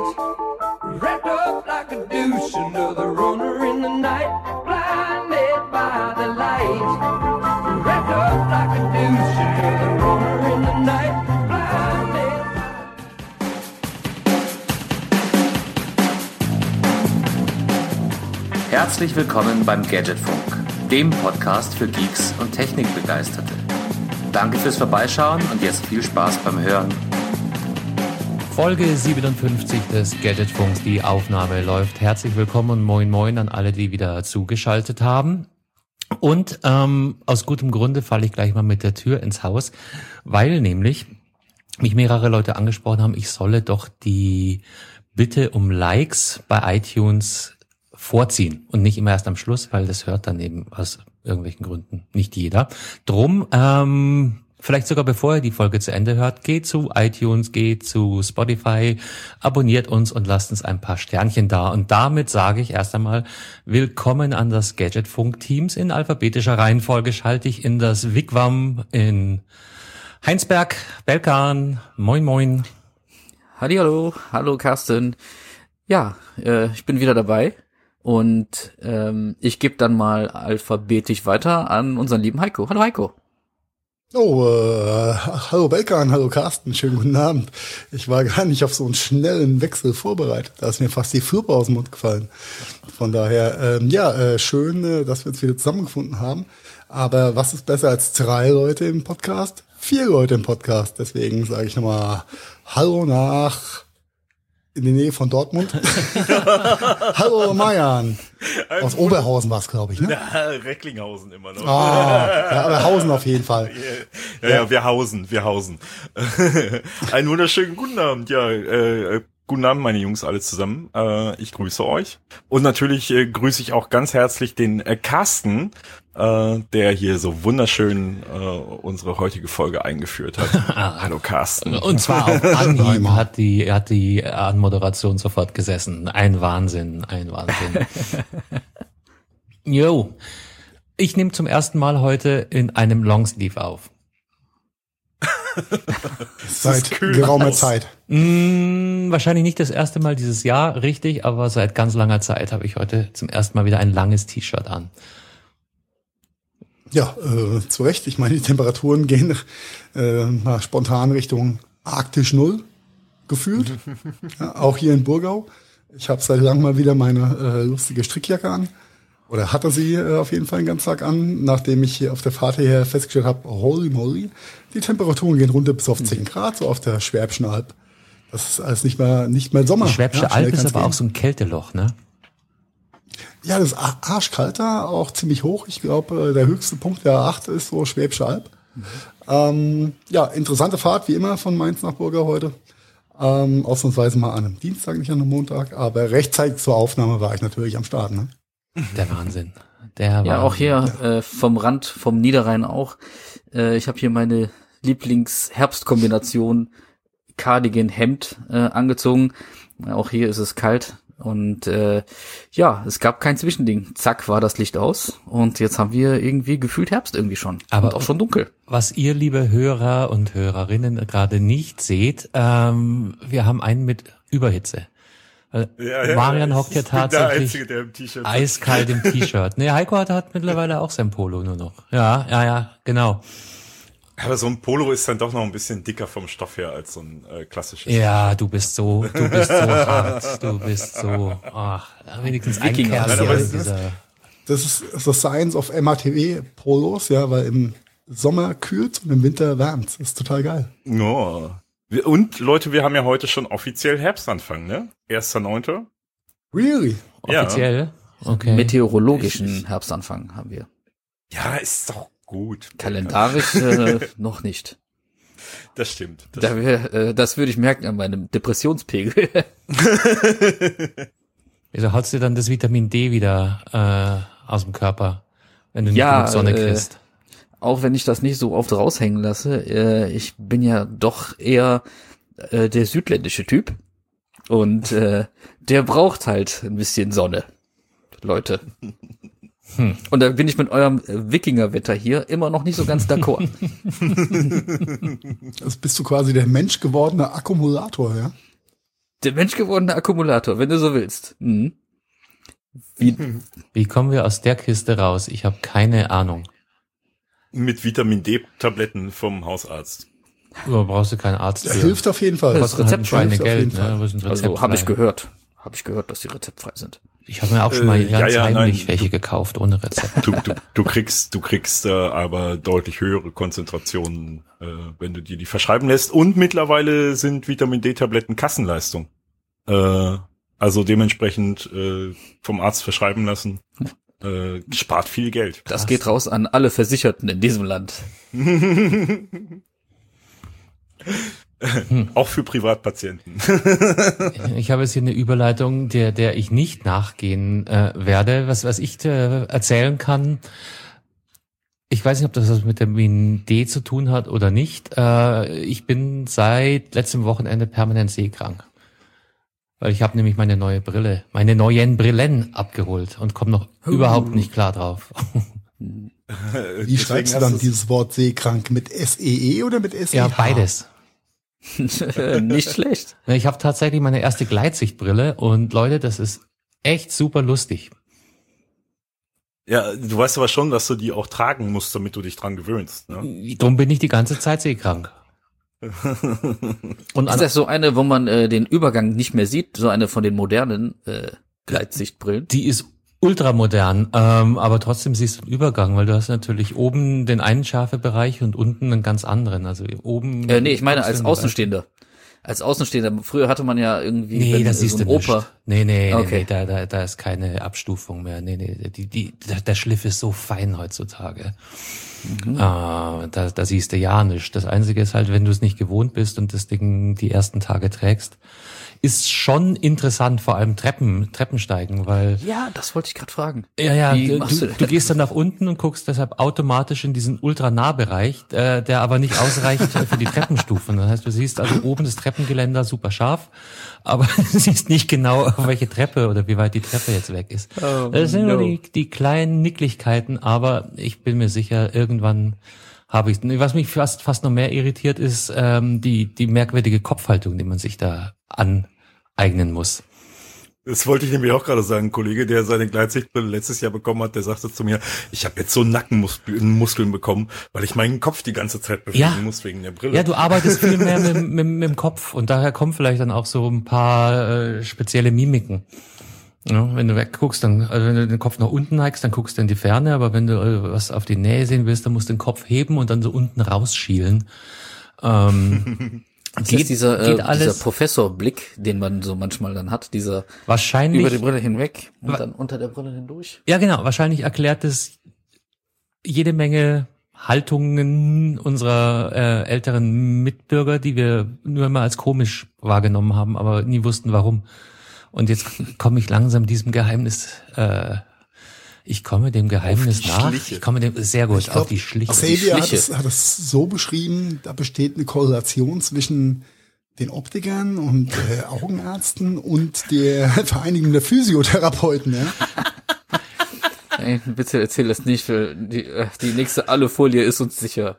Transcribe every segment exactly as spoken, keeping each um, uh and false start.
Wrapped up like a douche, another runner in the night, blinded by the light. Wrapped up like a douche, another runner in the night, blinded. Herzlich willkommen beim Gadgetfunk, dem Podcast für Geeks und Technikbegeisterte. Danke fürs Vorbeischauen und jetzt viel Spaß beim Hören. Folge siebenundfünfzig des Gadgetfunks, die Aufnahme läuft. Herzlich willkommen und moin moin an alle, die wieder zugeschaltet haben. Und ähm, aus gutem Grunde falle ich gleich mal mit der Tür ins Haus, weil nämlich mich mehrere Leute angesprochen haben, ich solle doch die Bitte um Likes bei iTunes vorziehen und nicht immer erst am Schluss, weil das hört dann eben aus irgendwelchen Gründen nicht jeder. Drum, ähm, vielleicht sogar bevor ihr die Folge zu Ende hört, geht zu iTunes, geht zu Spotify, abonniert uns und lasst uns ein paar Sternchen da. Und damit sage ich erst einmal willkommen an das Gadgetfunk-Teams. In alphabetischer Reihenfolge schalte ich in das Wigwam in Heinsberg, Belkan. Moin, moin. Hallihallo, hallo Carsten. Ja, äh, ich bin wieder dabei. Und ähm, ich gebe dann mal alphabetisch weiter an unseren lieben Heiko. Hallo Heiko. Oh, äh, hallo Belkan, hallo Carsten, schönen guten Abend. Ich war gar nicht auf so einen schnellen Wechsel vorbereitet. Da ist mir fast die Fürbe aus dem Mund gefallen. Von daher, ähm, ja, äh, schön, äh, dass wir uns wieder zusammengefunden haben. Aber was ist besser als drei Leute im Podcast? Vier Leute im Podcast. Deswegen sage ich nochmal Hallo nach... in der Nähe von Dortmund. Hallo Marian. Aus Oberhausen war es, glaube ich, ne? Ja, Recklinghausen immer noch. Ah, ja, aber Hausen auf jeden Fall. Ja, ja, ja, wir hausen, wir hausen. Einen wunderschönen guten Abend. Ja, äh, guten Abend, meine Jungs, alle zusammen. Äh, ich grüße euch. Und natürlich äh, grüße ich auch ganz herzlich den äh, Carsten, äh, der hier so wunderschön äh, unsere heutige Folge eingeführt hat. Hallo Carsten. Und zwar auf Anhieb hat die, hat die Anmoderation sofort gesessen. Ein Wahnsinn, ein Wahnsinn. Jo, ich nehme zum ersten Mal heute in einem Longsleeve auf. Seit geraumer aus. Zeit. Mm, wahrscheinlich nicht das erste Mal dieses Jahr, richtig, aber seit ganz langer Zeit habe ich heute zum ersten Mal wieder ein langes T-Shirt an. Ja, äh, zu Recht. Ich meine, die Temperaturen gehen äh, mal spontan Richtung Arktisch Null gefühlt. Ja, auch hier in Burgau. Ich habe seit langem mal wieder meine äh, lustige Strickjacke an. Oder hatte sie äh, auf jeden Fall den ganzen Tag an, nachdem ich hier auf der Fahrt hierher festgestellt habe, holy moly, die Temperaturen gehen runter bis auf zehn Grad, so auf der Schwäbischen Alb. Das ist alles nicht mehr, nicht mehr Sommer. Die Schwäbische ja, Alb ist aber gehen. auch so ein Kälteloch, ne? Ja, das ist arschkalt da, auch ziemlich hoch. Ich glaube, der höchste Punkt der A acht ist so Schwäbische Alb. Mhm. Ähm, ja, interessante Fahrt, wie immer, von Mainz nach Burgau heute. Ähm, ausnahmsweise mal an einem Dienstag, nicht an einem Montag. Aber rechtzeitig zur Aufnahme war ich natürlich am Start, ne? Der Wahnsinn. Der Wahnsinn. Ja, auch hier äh, vom Rand, vom Niederrhein auch. Äh, ich habe hier meine Lieblings-Herbstkombination Cardigan-Hemd äh, angezogen. Auch hier ist es kalt. Und äh, ja, es gab kein Zwischending. Zack, war das Licht aus. Und jetzt haben wir irgendwie gefühlt Herbst irgendwie schon. Aber und auch schon dunkel. Was ihr, liebe Hörer und Hörerinnen, gerade nicht seht, ähm, wir haben einen mit Überhitze. Ja, ja, Marian hockt ja tatsächlich Einzige, der im T-Shirt eiskalt im T-Shirt. Nee, Heiko hat, hat mittlerweile auch sein Polo nur noch. Ja, ja, ja, genau. Aber so ein Polo ist dann doch noch ein bisschen dicker vom Stoff her als so ein äh, klassisches. Ja, du bist so, du bist so hart. Du bist so, ach, wenigstens ein Wikinger. Kerl Aber hier das in dieser... Das ist the science of M A T W-Polos, ja, weil im Sommer kühlt und im Winter wärmt. Das ist total geil. Oh. Und Leute, wir haben ja heute schon offiziell Herbstanfang, ne? erster neunter Really? Offiziell? Okay. Meteorologischen Herbstanfang haben wir. Ja, ist doch gut. Kalendarisch äh, noch nicht. Das stimmt. Das, Da wär, äh, das würde ich merken an meinem Depressionspegel. Wieso haust du dann das Vitamin D wieder äh, aus dem Körper, wenn du nicht Ja, genug Sonne äh, kriegst? Auch wenn ich das nicht so oft raushängen lasse, äh, ich bin ja doch eher äh, der südländische Typ. Und äh, der braucht halt ein bisschen Sonne, Leute. Hm. Und da bin ich mit eurem Wikingerwetter hier immer noch nicht so ganz d'accord. Also bist du quasi der menschgewordene Akkumulator, ja? Der menschgewordene Akkumulator, wenn du so willst. Mhm. Wie, Wie kommen wir aus der Kiste raus? Ich habe keine Ahnung. Mit Vitamin D-Tabletten vom Hausarzt. Du brauchst du keinen Arzt Das für. hilft auf jeden Fall. Kostet halt ein Rezept hilft auf Schweinegeld, jeden Fall. ne? Was ein also Rezept habe ich frei. gehört. Habe ich gehört, dass die rezeptfrei sind. Ich habe mir auch schon mal Äh, ganz ja, ja, heimlich nein. welche gekauft, ohne Rezept. Du, du, du kriegst, du kriegst äh, aber deutlich höhere Konzentrationen, äh, wenn du dir die verschreiben lässt. Und mittlerweile sind Vitamin D-Tabletten Kassenleistung. Äh, also dementsprechend äh, vom Arzt verschreiben lassen, äh, spart viel Geld. Das geht raus an alle Versicherten in diesem Land. Auch für Privatpatienten. Ich habe jetzt hier eine Überleitung, der der ich nicht nachgehen äh, werde. Was was ich äh, erzählen kann, ich weiß nicht, ob das was mit dem Vitamin D zu tun hat oder nicht. Äh, ich bin seit letztem Wochenende permanent seekrank. Weil ich habe nämlich meine neue Brille, meine neuen Brillen abgeholt und komme noch Oh. überhaupt nicht klar drauf. Wie schreibst du dann dieses Wort seekrank? Mit S E E oder mit S E H? Ja, beides. Nicht schlecht. Ich habe tatsächlich meine erste Gleitsichtbrille und Leute, das ist echt super lustig. Ja, du weißt aber schon, dass du die auch tragen musst, damit du dich dran gewöhnst. Ne? Drum bin ich die ganze Zeit seekrank. Und Ist an, das so eine, wo man äh, den Übergang nicht mehr sieht? So eine von den modernen äh, Gleitsichtbrillen? die ist ultramodern, ähm, aber trotzdem siehst du einen Übergang, weil du hast natürlich oben den einen scharfe Bereich und unten einen ganz anderen. Also oben. Äh, nee, ich meine kommst du als in den Bereich. Außenstehender. Als Außenstehender. Früher hatte man ja irgendwie Nee, wenn, das äh, siehst so du ein nicht. Oper. Nee, nee, Okay. nee, nee, da, da, da ist keine Abstufung mehr. Nee, nee, die, die, der, der Schliff ist so fein heutzutage. Mhm. Ah, da, da siehst du ja nichts. Das Einzige ist halt, wenn du es nicht gewohnt bist und das Ding die ersten Tage trägst, ist schon interessant, vor allem Treppen, Treppensteigen, weil Ja, das wollte ich gerade fragen. ja, ja, Wie du, machst du, du das? du gehst dann nach unten und guckst deshalb automatisch in diesen Ultranahbereich, äh, der aber nicht ausreicht für die Treppenstufen. Das heißt, du siehst also oben das Treppengeländer super scharf, aber du siehst nicht genau, auf welche Treppe oder wie weit die Treppe jetzt weg ist. Oh, das sind nur no. die, die kleinen Nicklichkeiten, aber ich bin mir sicher, irgendwann habe ich. Was mich fast fast noch mehr irritiert, ist ähm, die die merkwürdige Kopfhaltung, die man sich da aneignen muss. Das wollte ich nämlich auch gerade sagen. Ein Kollege, der seine Gleitsichtbrille letztes Jahr bekommen hat, der sagte zu mir, ich habe jetzt so Nackenmuskeln Muskeln bekommen, weil ich meinen Kopf die ganze Zeit bewegen Ja. muss wegen der Brille. Ja, du arbeitest viel mehr mit, mit, mit dem Kopf und daher kommen vielleicht dann auch so ein paar äh, spezielle Mimiken. Ja, wenn du wegguckst, dann, also wenn du den Kopf nach unten neigst, dann guckst du in die Ferne, aber wenn du äh, was auf die Nähe sehen willst, dann musst du den Kopf heben und dann so unten rausschielen. Ähm, Das geht, ist dieser, äh, geht dieser alles Professorblick, den man so manchmal dann hat, dieser wahrscheinlich. über die Brille hinweg und Wa- dann unter der Brille hindurch. Ja, genau. Wahrscheinlich erklärt es jede Menge Haltungen unserer äh, älteren Mitbürger, die wir nur immer als komisch wahrgenommen haben, aber nie wussten, warum. Und jetzt komme ich langsam diesem Geheimnis, äh, ich komme dem Geheimnis die nach. Schliche. Ich komme dem, sehr gut, Ich glaub, auf die Schliche. Xavier hat Schliche. es, hat es so beschrieben, da besteht eine Korrelation zwischen den Optikern und äh, Augenärzten und der Vereinigung der Physiotherapeuten. Ja? Ey, bitte erzähl das nicht, für die, äh, die nächste Alufolie ist uns sicher.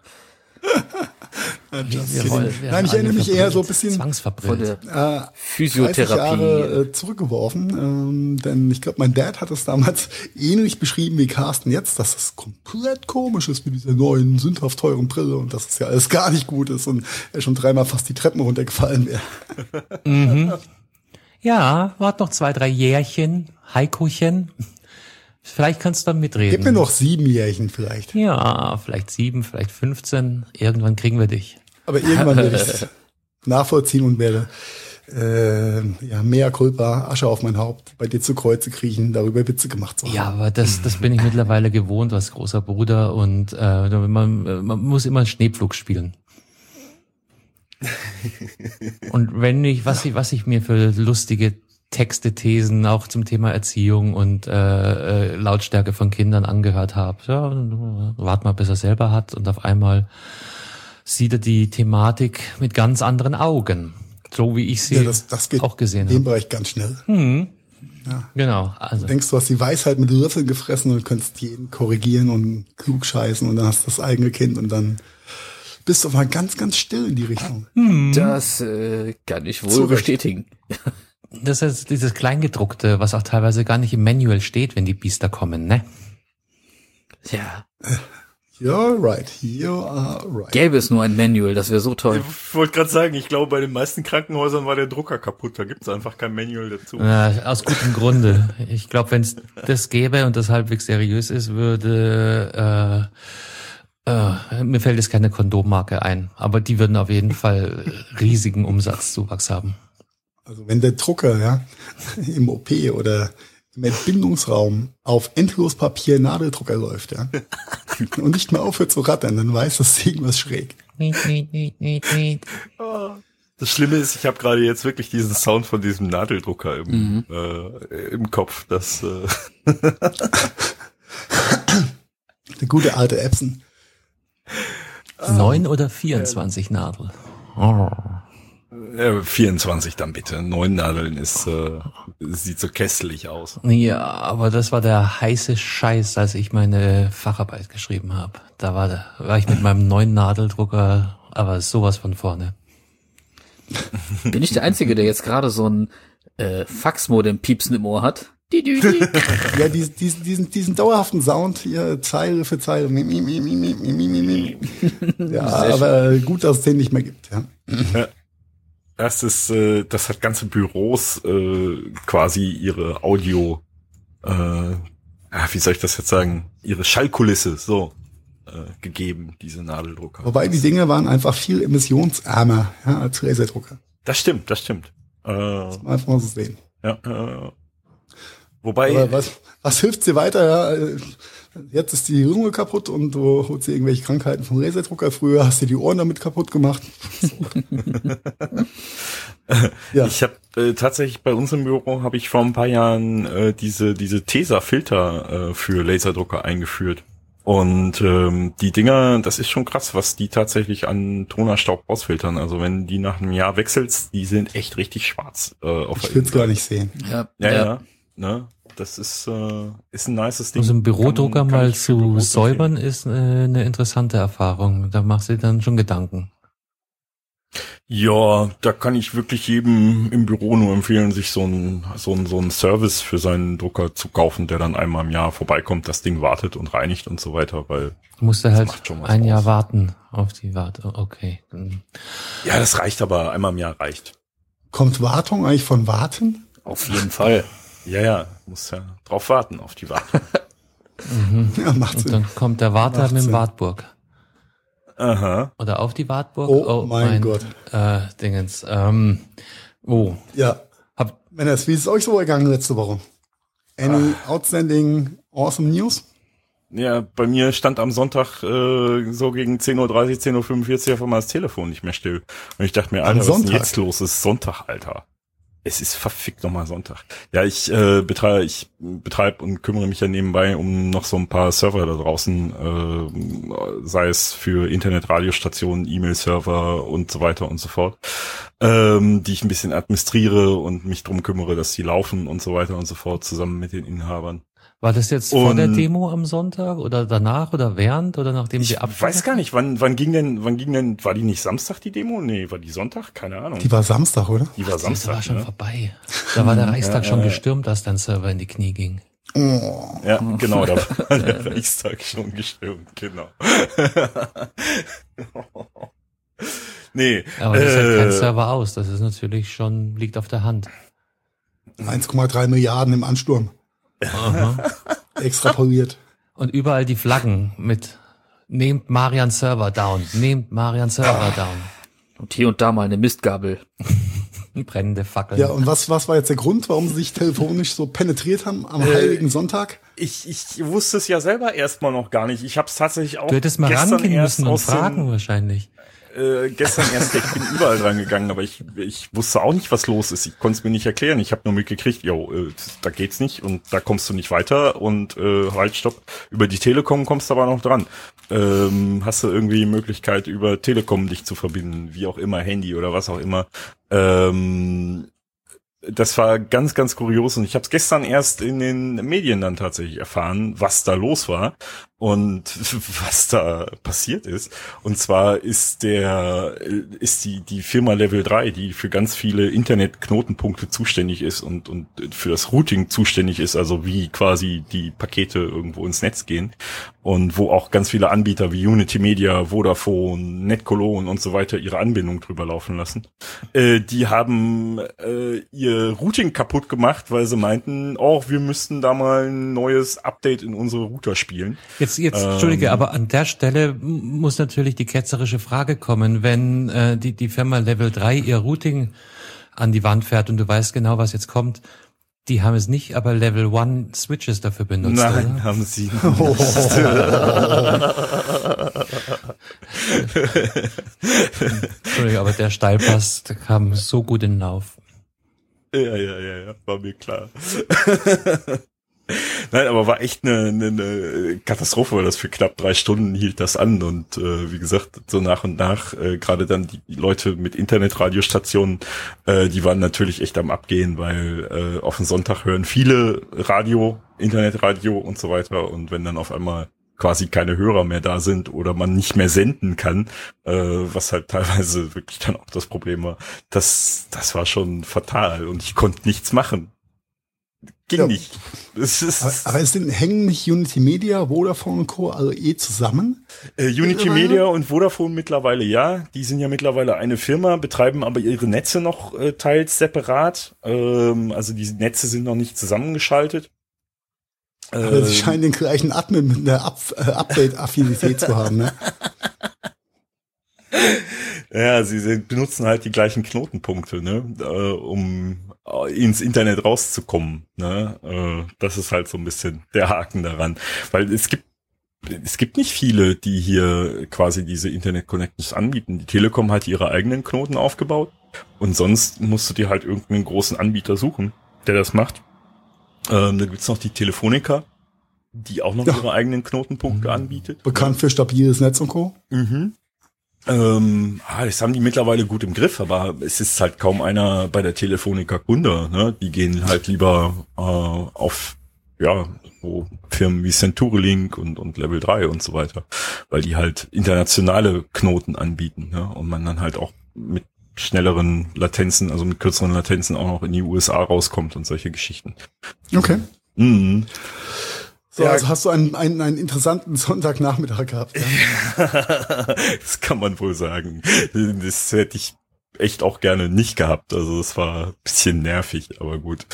Just Wir kidding. wollen- wir Nein, haben ich erinnere alle mich eher so ein verbrillt, bisschen Von zwangsverbrillt. der äh, dreißig Physiotherapie. Jahre äh, zurückgeworfen, ähm, denn ich glaube, mein Dad hat es damals ähnlich beschrieben wie Carsten jetzt, dass es komplett komisch ist mit dieser neuen, sündhaft teuren Brille und dass es ja alles gar nicht gut ist und er schon dreimal fast die Treppen runtergefallen wäre. Mhm. Ja, wart noch zwei, drei Jährchen, Heikochen. Vielleicht kannst du dann mitreden. Gib mir noch sieben Jährchen vielleicht. Ja, vielleicht sieben, vielleicht fünfzehn. Irgendwann kriegen wir dich. Aber irgendwann werde ich es nachvollziehen und werde äh, ja, mehr Culpa, Asche auf mein Haupt, bei dir zu Kreuze kriechen, darüber Witze gemacht zu haben. Ja, aber das, das bin ich mittlerweile gewohnt als großer Bruder und äh, man, man muss immer einen Schneepflug spielen. Und wenn ich, was ich, was ich mir für lustige Texte, Thesen auch zum Thema Erziehung und äh, äh, Lautstärke von Kindern angehört habe, ja, wart mal, bis er selber hat und auf einmal sieht er die Thematik mit ganz anderen Augen, so wie ich sie Ja, das, das geht auch gesehen in dem habe. Bereich ganz schnell. Genau, also Du denkst, du hast die Weisheit mit Löffeln gefressen und könntest jeden korrigieren und klug scheißen und dann hast du das eigene Kind und dann bist doch mal ganz, ganz still in die Richtung. Das äh, kann ich wohl Zu Recht. bestätigen. Das ist dieses Kleingedruckte, was auch teilweise gar nicht im Manual steht, wenn die Biester kommen, ne? Ja. You're right, you are right. Gäbe es nur ein Manual, das wäre so toll. Ich wollte gerade sagen, ich glaube, bei den meisten Krankenhäusern war der Drucker kaputt. Da gibt's einfach kein Manual dazu. Äh, aus gutem Grunde. Ich glaube, wenn es das gäbe und das halbwegs seriös ist, würde äh, äh, mir fällt jetzt keine Kondommarke ein, aber die würden auf jeden Fall riesigen Umsatzzuwachs haben. Also wenn der Drucker, ja, im O P oder im Entbindungsraum auf Endlospapier Nadeldrucker läuft, ja, und nicht mehr aufhört zu rattern, dann weiß das irgendwas schräg. Das Schlimme ist, ich habe gerade jetzt wirklich diesen Sound von diesem Nadeldrucker im, mhm. äh, im Kopf. Das äh Der gute alte Epson. Neun oder vierundzwanzig Nadel? Oh. Äh, vierundzwanzig dann bitte. Neun Nadeln ist äh, sieht so kästlich aus. Ja, aber das war der heiße Scheiß, als ich meine Facharbeit geschrieben habe. Da war, da war ich mit meinem neuen Nadeldrucker, aber sowas von vorne. Bin ich der Einzige, der jetzt gerade so ein äh, Faxmodem-Piepsen im Ohr hat? Die, die, die. Ja, diesen, diesen, diesen, diesen dauerhaften Sound hier, Zeile für Zeile. Ja, aber gut, dass es den nicht mehr gibt. Ja. Ja. Das ist, äh, das hat ganze Büros äh, quasi ihre Audio, äh, ah, wie soll ich das jetzt sagen, ihre Schallkulisse so äh, gegeben, diese Nadeldrucker. Wobei die Dinge waren einfach viel emissionsärmer, ja, als Laserdrucker. Das stimmt, das stimmt. Äh, Einfach mal so sehen. ja, äh, wobei. Aber was, was hilft dir weiter? Ja, jetzt ist die Lunge kaputt und du holst dir irgendwelche Krankheiten vom Laserdrucker. Früher hast du die Ohren damit kaputt gemacht. Ja. Ich habe äh, tatsächlich bei uns im Büro habe ich vor ein paar Jahren äh, diese diese Tesa-Filter äh, für Laserdrucker eingeführt. Und ähm, die Dinger, das ist schon krass, was die tatsächlich an Tonerstaub rausfiltern. Also wenn die nach einem Jahr wechselst, die sind echt richtig schwarz. Äh, auf Ich will's gar nicht sehen. Ja, Ja, ja. ja. Ne? Das ist äh, ist ein nices Ding. Also einen Bürodrucker Kann- kann mal ich für zu Büros säubern ist äh, eine interessante Erfahrung. Da machst du dir dann schon Gedanken. Ja, da kann ich wirklich jedem im Büro nur empfehlen, sich so ein so ein so ein Service für seinen Drucker zu kaufen, der dann einmal im Jahr vorbeikommt, das Ding wartet und reinigt und so weiter, weil Du musst Das halt macht schon was ein aus. Jahr warten auf die Warte. Okay. ja, das reicht aber, einmal im Jahr reicht. Kommt Wartung eigentlich von Warten? Auf jeden Fall. Ja, ja, muss ja drauf warten auf die Wartung. Ja, macht Und Sinn. dann kommt der Warter Macht mit dem Sinn. Wartburg. Aha. Oder auf die Wartburg. Oh mein Gott. Äh, Dingens. Ähm, oh. Ja. Hab, Männers, wie ist es euch so gegangen letzte Woche? Any outstanding awesome news? Ja, bei mir stand am Sonntag äh, so gegen zehn Uhr dreißig, zehn Uhr fünfundvierzig auf einmal das Telefon nicht mehr still. Und ich dachte mir, Am Alter, was ist denn Sonntag? jetzt los? Es ist Sonntag, Alter. Es ist verfickt nochmal Sonntag. Ja, ich äh, betreibe ich betreibe und kümmere mich ja nebenbei um noch so ein paar Server da draußen, äh, sei es für Internet-Radiostationen, E-Mail-Server und so weiter und so fort, ähm, die ich ein bisschen administriere und mich drum kümmere, dass die laufen und so weiter und so fort, zusammen mit den Inhabern. war das jetzt vor Und- der Demo am Sonntag oder danach oder während oder nachdem Ich sie ab? weiß gar nicht, wann wann ging denn, wann ging denn, war die nicht Samstag die Demo? Nee, war die Sonntag? Keine Ahnung. Die war Samstag, oder? Die war Das Samstag. war schon ne? vorbei. Da war der Reichstag Ja, schon ja, ja. gestürmt, als dein Server in die Knie ging. Oh. Ja, genau, da war der Reichstag schon gestürmt, genau. Nee, Aber das hält kein äh, Server aus. Das ist natürlich schon, liegt auf der Hand. eins Komma drei Milliarden im Ansturm. Aha. Extrapoliert. Und überall die Flaggen mit nehmt Marian Server down, nehmt Marian Server down. Und hier und da mal eine Mistgabel. Brennende Fackeln. Ja, und was, was war jetzt der Grund, warum sie sich telefonisch so penetriert haben am Äh, Heiligen Sonntag? ich, ich wusste es ja selber erstmal noch gar nicht. Ich habe es tatsächlich auch Du hättest mal gestern rangehen erst müssen und aus fragen den, wahrscheinlich. äh, gestern erst, ich bin überall dran gegangen, aber ich, ich wusste auch nicht, was los ist. Ich konnte es mir nicht erklären. Ich habe nur mitgekriegt, jo, äh, da geht's nicht und da kommst du nicht weiter und äh, halt, stopp. Über die Telekom kommst du aber noch dran. Ähm, hast du irgendwie die Möglichkeit, über Telekom dich zu verbinden, wie auch immer, Handy oder was auch immer. Ähm, das war ganz, ganz kurios und ich habe es gestern erst in den Medien dann tatsächlich erfahren, was da los war. Und was da passiert ist, und zwar ist der, ist die, die Firma Level drei, die für ganz viele Internetknotenpunkte zuständig ist und, und für das Routing zuständig ist, also wie quasi die Pakete irgendwo ins Netz gehen und wo auch ganz viele Anbieter wie Unity Media, Vodafone, NetCologne und so weiter ihre Anbindung drüber laufen lassen. Äh, die haben äh, ihr Routing kaputt gemacht, weil sie meinten, oh, wir müssten da mal ein neues Update in unsere Router spielen. Jetzt, jetzt, Entschuldige, ähm, aber an der Stelle muss natürlich die ketzerische Frage kommen, wenn äh, die die Firma Level drei ihr Routing an die Wand fährt und du weißt genau, was jetzt kommt. Die haben es nicht, aber Level eins Switches dafür benutzt. Nein, oder? haben sie nicht. Entschuldige, aber der Steilpass, der kam so gut in den Lauf. Ja, ja, ja, ja, war mir klar. Nein, aber war echt eine, eine, eine Katastrophe, weil das für knapp drei Stunden hielt das an und äh, wie gesagt, so nach und nach, äh, gerade dann die Leute mit Internetradiostationen, äh, die waren natürlich echt am Abgehen, weil äh, auf den Sonntag hören viele Radio, Internetradio und so weiter und wenn dann auf einmal quasi keine Hörer mehr da sind oder man nicht mehr senden kann, äh, was halt teilweise wirklich dann auch das Problem war, das, das war schon fatal und ich konnte nichts machen. Ging ja. nicht. Es ist, aber, aber es sind, hängen nicht Unity Media, Vodafone und Co. also eh zusammen? Äh, Unity Media und Vodafone mittlerweile ja. Die sind ja mittlerweile eine Firma, betreiben aber ihre Netze noch äh, teils separat. Ähm, also die Netze sind noch nicht zusammengeschaltet. Aber ähm, sie scheinen den gleichen Admin mit einer Up äh, Update-Affinität zu haben, ne? Ja, sie sind, benutzen halt die gleichen Knotenpunkte, ne, äh, um ins Internet rauszukommen, ne, äh, das ist halt so ein bisschen der Haken daran, weil es gibt es gibt nicht viele, die hier quasi diese Internet-Connections anbieten. Die Telekom hat ihre eigenen Knoten aufgebaut und sonst musst du dir halt irgendeinen großen Anbieter suchen, der das macht. Ähm, dann gibt's noch die Telefonica, die auch noch ja. ihre eigenen Knotenpunkte mhm. anbietet. Bekannt für stabiles Netz und Co. Mhm. Ähm, ah, das haben die mittlerweile gut im Griff, aber es ist halt kaum einer bei der Telefonica Kunde, ne? Die gehen halt lieber äh, auf ja so Firmen wie CenturyLink und und Level drei und so weiter, weil die halt internationale Knoten anbieten, ne? Und man dann halt auch mit schnelleren Latenzen, also mit kürzeren Latenzen auch noch in die U S A rauskommt und solche Geschichten. Okay. Mhm. So, ja. also hast du einen, einen, einen interessanten Sonntagnachmittag gehabt. Ja? Das kann man wohl sagen. Das hätte ich echt auch gerne nicht gehabt. Also es war ein bisschen nervig, aber gut.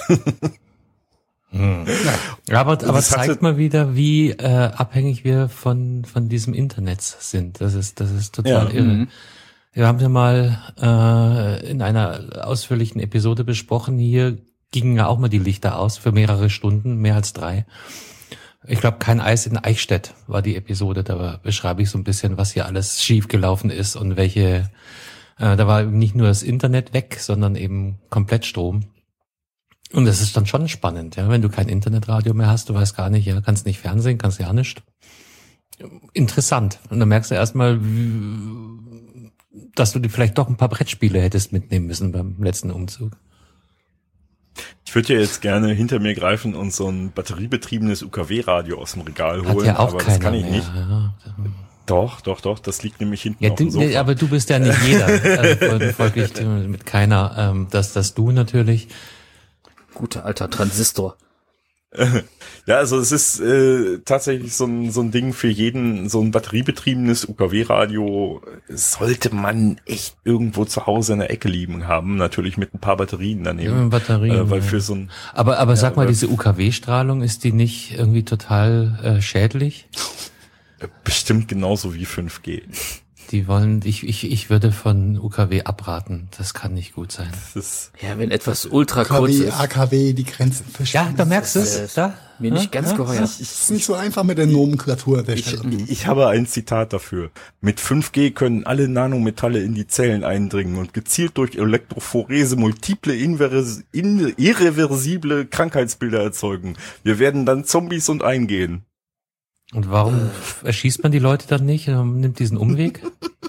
Hm. Ja, aber aber zeigt hatte, mal wieder, wie äh, abhängig wir von von diesem Internet sind. Das ist das ist total ja, irre. m- Wir haben ja mal äh, in einer ausführlichen Episode besprochen, hier gingen ja auch mal die Lichter aus für mehrere Stunden, mehr als drei. Ich glaube, kein Eis in Eichstätt war die Episode, da beschreibe ich so ein bisschen, was hier alles schiefgelaufen ist und welche, äh, da war nicht nur das Internet weg, sondern eben komplett Strom. Und das ist dann schon spannend, ja, wenn du kein Internetradio mehr hast, du weißt gar nicht, ja, kannst nicht Fernsehen, kannst ja nicht. Interessant. Und dann merkst du erstmal, dass du dir vielleicht doch ein paar Brettspiele hättest mitnehmen müssen beim letzten Umzug. Ich würde ja jetzt gerne hinter mir greifen und so ein batteriebetriebenes U K W-Radio aus dem Regal holen, Hat ja auch aber keiner das kann ich mehr. nicht. Ja. Doch, doch, doch, das liegt nämlich hinten Ja, auf dem du, Sofa. nee, aber du bist ja nicht jeder. Also folglich mit keiner. Ähm, dass, dass du natürlich. Guter alter Transistor. Ja, also es ist äh, tatsächlich so ein, so ein Ding für jeden, so ein batteriebetriebenes U K W-Radio sollte man echt irgendwo zu Hause in der Ecke liegen haben, natürlich mit ein paar Batterien daneben. Ja, Batterien, äh, weil ja. für so ein Aber aber ja, sag mal, weil- diese U K W-Strahlung, ist die nicht irgendwie total äh, schädlich? bestimmt genauso wie fünf G. Die wollen, ich ich ich würde von U K W abraten. Das kann nicht gut sein. Das ist, Ja, wenn etwas ultra kurz K W, ist, A K W, die Grenzen Ja, verschieben. da merkst du äh, es. Da? mir nicht ganz geheuer. Das ist nicht so einfach mit der Nomenklatur an der ich, Stelle. ich habe ein Zitat dafür. Mit fünf G können alle Nanometalle in die Zellen eindringen und gezielt durch Elektrophorese multiple inveres- in, irreversible Krankheitsbilder erzeugen. Wir werden dann Zombies und eingehen. Und warum erschießt man die Leute dann nicht und nimmt diesen Umweg?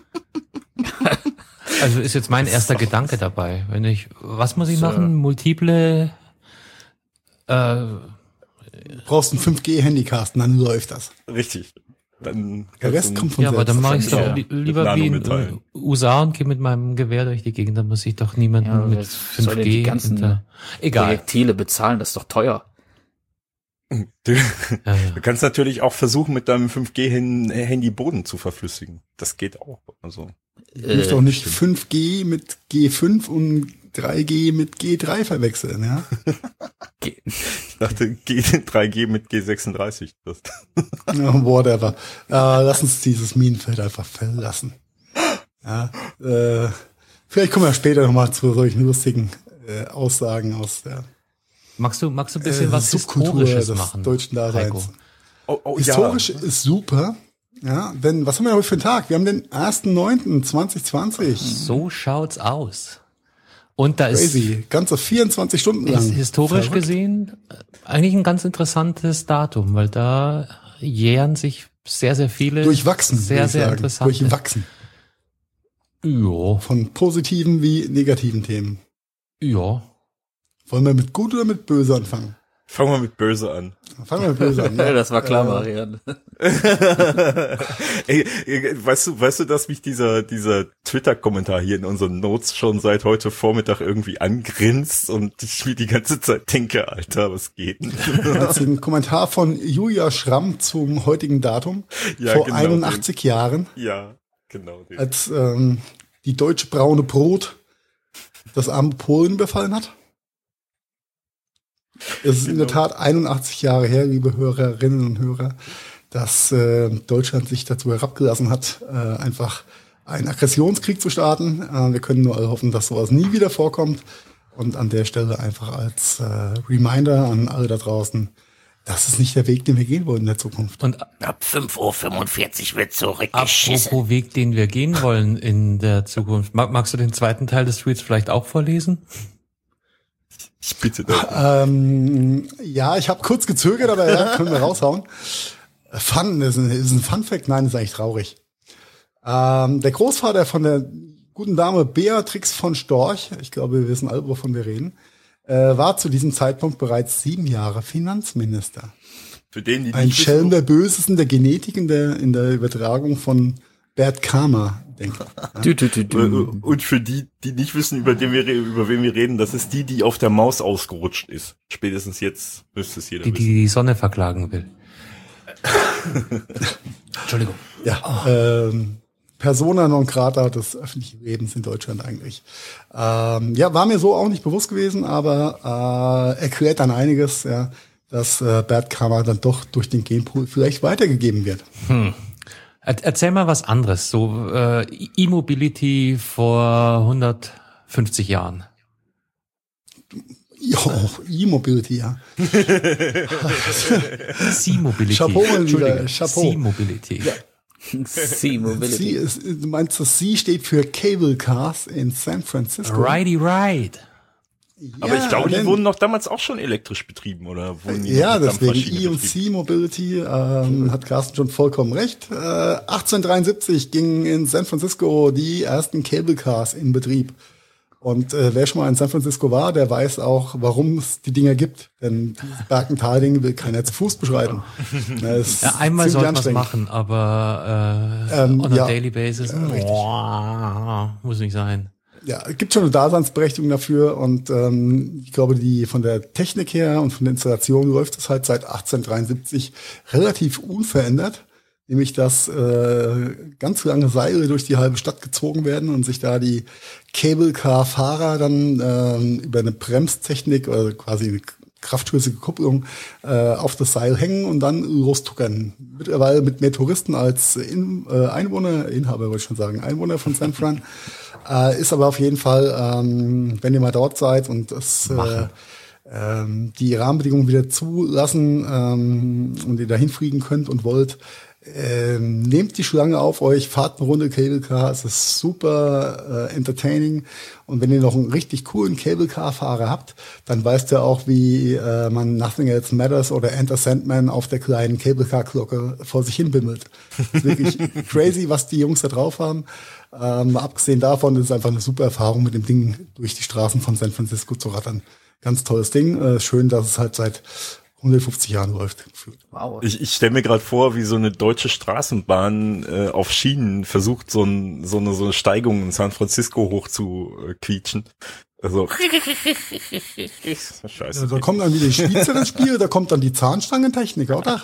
Also ist jetzt mein erster Gedanke dabei. Wenn ich, was muss ich So. machen? Multiple, äh, Du brauchst ein fünf G-Handycasten, dann läuft das. Richtig. Dann Der Rest kommt von Ja, aber selbst. dann mache ich doch Ja. li lieber Mit wie in Nanometallen. U S A und gehe mit meinem Gewehr durch die Gegend. Da muss ich doch niemanden Ja, mit was soll denn die fünf G ganzen hinter. Egal. Projektile bezahlen, das ist doch teuer. Du, Ja, ja. du kannst natürlich auch versuchen, mit deinem fünf G-Handy Boden zu verflüssigen. Das geht auch. Also Du musst Äh, doch nicht fünf G mit G fünf und drei G mit G drei verwechseln, ja? ich dachte G, drei G mit G sechsunddreißig. Das, Ja, whatever. Äh, lass uns dieses Minenfeld einfach verlassen. Ja, äh, vielleicht kommen wir später nochmal zu solchen lustigen äh, Aussagen aus der Magst du, magst du ein bisschen äh, was Subkultur Historisches des machen? deutschen Heiko? Daseins. oh, oh, Historisch ja. ist super. Ja, denn was haben wir heute für einen Tag? Wir haben den ersten neunten zweitausendzwanzig. So schaut's aus. Und da ist, Crazy. Ganze vierundzwanzig Stunden lang. ist historisch Verrückt. gesehen äh, eigentlich ein ganz interessantes Datum, weil da jähren sich sehr, sehr viele Durchwachsen, sehr, würde ich sehr sagen. interessante. Durchwachsen. Ja, Von positiven wie negativen Themen. ja. Wollen wir mit gut oder mit böse anfangen? Fangen wir mit Böse an. Fangen wir mit böse an. Ja, das war klar, Äh, Marian. Ey, ey, weißt du, weißt du, dass mich dieser, dieser Twitter-Kommentar hier in unseren Notes schon seit heute Vormittag irgendwie angrinst und ich mir die ganze Zeit denke, Alter, was geht denn? Das ist ein Kommentar von Julia Schramm zum heutigen Datum. Ja, vor genau, einundachtzig Jahren, Ja, genau. den. als ähm, die deutsche braune Brot das arme Polen befallen hat. Es ist in der Tat einundachtzig Jahre her, liebe Hörerinnen und Hörer, dass äh, Deutschland sich dazu herabgelassen hat, äh, einfach einen Aggressionskrieg zu starten. Äh, wir können nur alle hoffen, dass sowas nie wieder vorkommt. Und an der Stelle einfach als äh, Reminder an alle da draußen, das ist nicht der Weg, den wir gehen wollen in der Zukunft. Und Ab fünf Uhr fünfundvierzig wird zurückgeschissen. apropos Weg, den wir gehen wollen in der Zukunft. Mag, magst du den zweiten Teil des Tweets vielleicht auch vorlesen? Ich bitte da. Ähm, ja, ich habe kurz gezögert, aber ja, können wir raushauen. Fun, ist ein, ist ein Fun-Fact? Nein, ist eigentlich traurig. Ähm, der Großvater von der guten Dame Beatrix von Storch, ich glaube, wir wissen alle, wovon wir reden, äh, war zu diesem Zeitpunkt bereits sieben Jahre Finanzminister. Für den, die Ein nicht Schelm wissen, der Bösesten der Genetik in der, in der Übertragung von Bert Karma, denke ich. Du, du, du, du. und für die, die nicht wissen, über den wir, re- über wen wir reden, das ist die, die auf der Maus ausgerutscht ist. Spätestens jetzt müsste es jeder Die, die wissen. die Sonne verklagen will. Entschuldigung. Ja, ähm, Persona non grata des öffentlichen Lebens in Deutschland eigentlich. Ähm, ja, war mir so auch nicht bewusst gewesen, aber äh, erklärt dann einiges, ja, dass äh, Bert Karma dann doch durch den Genpool vielleicht weitergegeben wird. Er, erzähl mal was anderes. So äh, E-Mobility vor hundertfünfzig Jahren. Ja, E-Mobility, ja. C-Mobility. Chapeau, mein Lieber, Entschuldige, Chapeau. C-Mobility. C Sie Mobility. ist, du meinst, das C steht für Cable Cars in San Francisco. Righty right. Aber ich glaube, die denn- wurden noch damals auch schon elektrisch betrieben, oder? Wurden die Ja, noch mit deswegen Dampfmaschine E und betrieben? C Mobility, ähm, hat Carsten schon vollkommen recht. Äh, achtzehnhundertdreiundsiebzig gingen in San Francisco die ersten Cable Cars in Betrieb. Und äh, wer schon mal in San Francisco war, der weiß auch, warum es die Dinger gibt. Denn dieses Bergental-Ding will keiner zu Fuß beschreiten. Das ist Ja, einmal ziemlich soll man was anstrengend. machen, aber äh, Ähm, on a ja. daily basis, richtig. boah, muss nicht sein. Ja, es gibt schon eine Daseinsberechtigung dafür und ähm, ich glaube, die von der Technik her und von der Installation läuft es halt seit achtzehnhundertdreiundsiebzig relativ unverändert, nämlich dass äh, ganz lange Seile durch die halbe Stadt gezogen werden und sich da die Cable-Car-Fahrer dann ähm, über eine Bremstechnik oder quasi eine kraftstößige Kupplung äh, auf das Seil hängen und dann lostuckern. Mittlerweile mit mehr Touristen als in, äh, Einwohner, Inhaber wollte ich schon sagen, Einwohner von San Fran. Äh, ist aber auf jeden Fall, ähm, wenn ihr mal dort seid und das, äh, ähm, die Rahmenbedingungen wieder zulassen ähm, und ihr dahin fliegen könnt und wollt, ähm, nehmt die Schlange auf euch, fahrt eine Runde Cable Car, es ist super äh, entertaining und wenn ihr noch einen richtig coolen Cable Car Fahrer habt, dann weißt ihr auch, wie äh, man Nothing Else Matters oder Enter Sandman auf der kleinen Cable Car Glocke vor sich hin bimmelt. Ist wirklich crazy, was die Jungs da drauf haben. Ähm, abgesehen davon ist es einfach eine super Erfahrung, mit dem Ding durch die Straßen von San Francisco zu rattern. Ganz tolles Ding. Äh, schön, dass es halt seit hundertfünfzig Jahren läuft. Wow. Ich, ich stelle mir gerade vor, wie so eine deutsche Straßenbahn äh, auf Schienen versucht, so, ein, so, eine, so eine Steigung in San Francisco hoch zu äh, quietschen. Also, scheiße. Ja, da kommt dann wieder die Spitze ins Spiel, da kommt dann die Zahnstangentechniker, oder?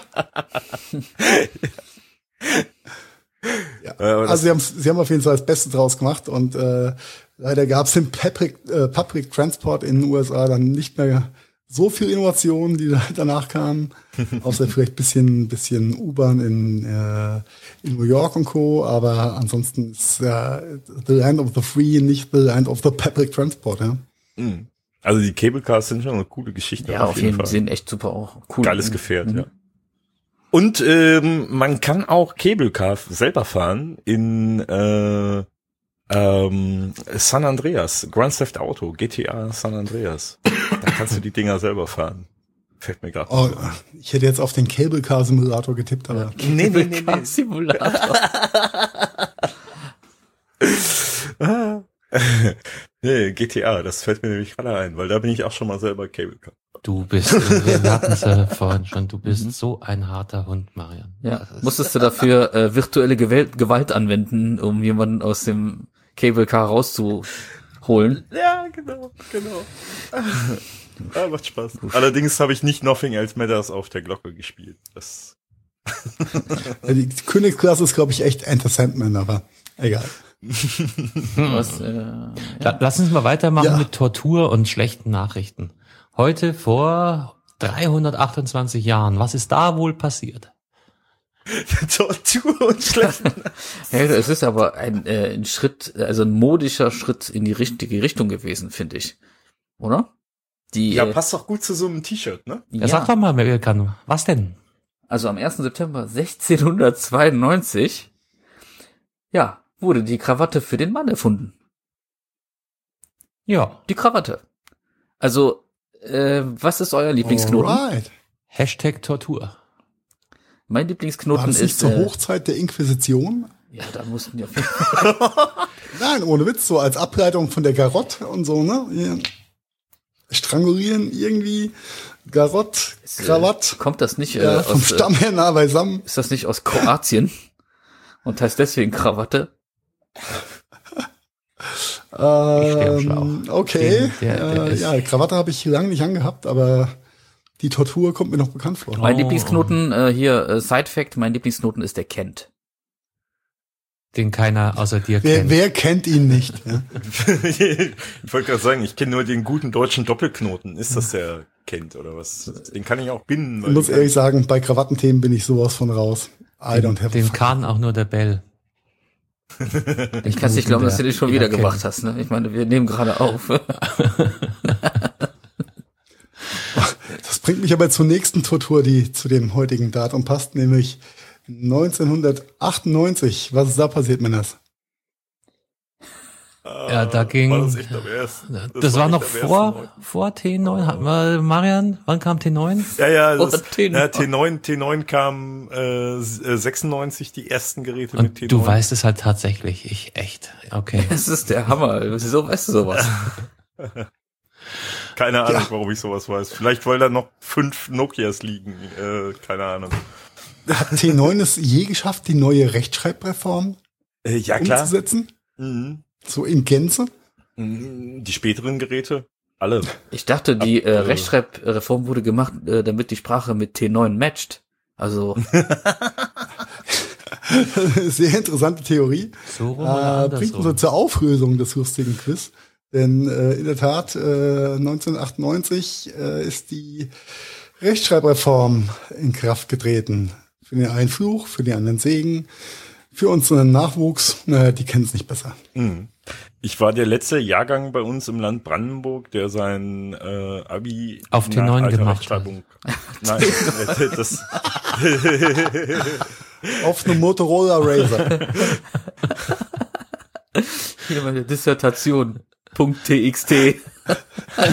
Ja. Äh, aber das- Also sie haben, sie haben auf jeden Fall das Beste draus gemacht und äh, leider gab es im Public, äh, Public Transport in den U S A dann nicht mehr so viel Innovationen, die da danach kamen, außer vielleicht bisschen bisschen U-Bahn in, äh, in New York und Co., aber ansonsten ist äh, the land of the free, nicht the land of the public transport. Ja? Mhm. Also die Cable Cars sind schon eine coole Geschichte. Ja, auf jeden Fall. Die sind echt super auch. Cool. Geiles Gefährt, mhm. ja. Und ähm, man kann auch Cable Car selber fahren in äh, ähm, San Andreas, Grand Theft Auto, G T A San Andreas. Da kannst du die Dinger selber fahren. Fällt mir gerade. Oh, ich hätte jetzt auf den Cable Car Simulator getippt, aber Nee, nee, nee, nee. Simulator. Nee, G T A, das fällt mir nämlich gerade ein, weil da bin ich auch schon mal selber Cable Car. Du bist, wir hatten es ja vorhin schon, du bist so ein harter Hund, Marian. Ja, Das ist- musstest du dafür äh, virtuelle Gewalt, Gewalt anwenden, um jemanden aus dem Cable Car rauszuholen? Ja, genau, genau. Ja, macht Spaß. Allerdings habe ich nicht Nothing Else Matters auf der Glocke gespielt. Das die Königsklasse ist, glaube ich, echt Enter Sandman, aber egal. Was, äh, La- Lass uns mal weitermachen Ja. mit Tortur und schlechten Nachrichten. Heute vor dreihundertachtundzwanzig Jahren, was ist da wohl passiert? Tortur und schlechten. ja, es ist aber ein, äh, ein Schritt, also ein modischer Schritt in die richtige Richtung gewesen, finde ich. Oder? Die, Ja, äh, passt doch gut zu so einem T-Shirt, ne? Ja, sag doch mal, wer kann. Was denn? Also am ersten September sechzehnhundertzweiundneunzig, ja, wurde die Krawatte für den Mann erfunden. Ja, Die Krawatte. Also, äh, was ist euer Lieblingsknoten? Alright. Hashtag Tortur. Mein War Lieblingsknoten das nicht ist, zur äh, Hochzeit der Inquisition? ja, da mussten ja, Nein, ohne Witz, so als Ableitung von der Garotte und so, ne? Ja. Strangulieren irgendwie, Garott, Krawatt, kommt das nicht, äh, ja, vom aus, äh, Stamm her nah beisammen. ist das nicht aus Kroatien? Und heißt deswegen Krawatte? Ähm, okay, Den- der- der äh, ist- ja, Krawatte habe ich lange nicht angehabt, aber die Tortur kommt mir noch bekannt vor. Mein Oh. Lieblingsknoten, äh, hier, äh, Side-Fact, mein Lieblingsknoten ist der Kent. Den keiner außer dir Wer, kennt. wer kennt ihn nicht? Ja? Ich wollte gerade sagen, ich kenne nur den guten deutschen Doppelknoten. Ist das der Kent oder was? Den kann ich auch binden. Ich weil muss die ehrlich sagen, bei Krawattenthemen bin ich sowas von raus. I don't have a Den fucking- kann auch nur der Bell. Ich kann es nicht glauben, dass du den schon Jeder wieder kennt. gemacht hast, ne? Ich meine, wir nehmen gerade auf. Das bringt mich aber zur nächsten Tortur, die zu dem heutigen Datum passt, nämlich neunzehnhundertachtundneunzig. Was ist da passiert, Männers? Ja, da ging, War das echt am ersten? das, war echt noch am vor, ersten. vor T neun. Hat mal, Marian, wann kam T neun? Ja, ja, Oh, das, T neun. ja, T neun, T neun kam äh, sechsundneunzig die ersten Geräte mit T Und neun. du weißt es halt tatsächlich. Ich, echt. Okay. Das ist der Hammer. Wieso weißt du sowas? Keine Ahnung, Ja. warum ich sowas weiß. Vielleicht, weil da noch fünf Nokias liegen. Äh, keine Ahnung. Hat T neun es je geschafft, die neue Rechtschreibreform Äh, ja, klar. umzusetzen? Mhm. So in Gänze? Mhm. Die späteren Geräte, alle. Ich dachte, die äh, Ab, äh, Rechtschreibreform wurde gemacht, äh, damit die Sprache mit T neun matcht. Also, Sehr interessante Theorie. So rum oder Äh, bringt uns andersrum? zur Auflösung des lustigen Quiz. Denn äh, in der Tat, äh, neunzehnhundertachtundneunzig äh, ist die Rechtschreibreform in Kraft getreten. Für den einen Fluch, für den anderen Segen. Für unseren Nachwuchs, naja, die kennen es nicht besser. Mhm. Ich war der letzte Jahrgang bei uns im Land Brandenburg, der sein äh, Abi Auf T nach neun alter gemacht Rechtschreibung. Nein, äh, das Auf einem Motorola Razr. hier meine Dissertation. .txt.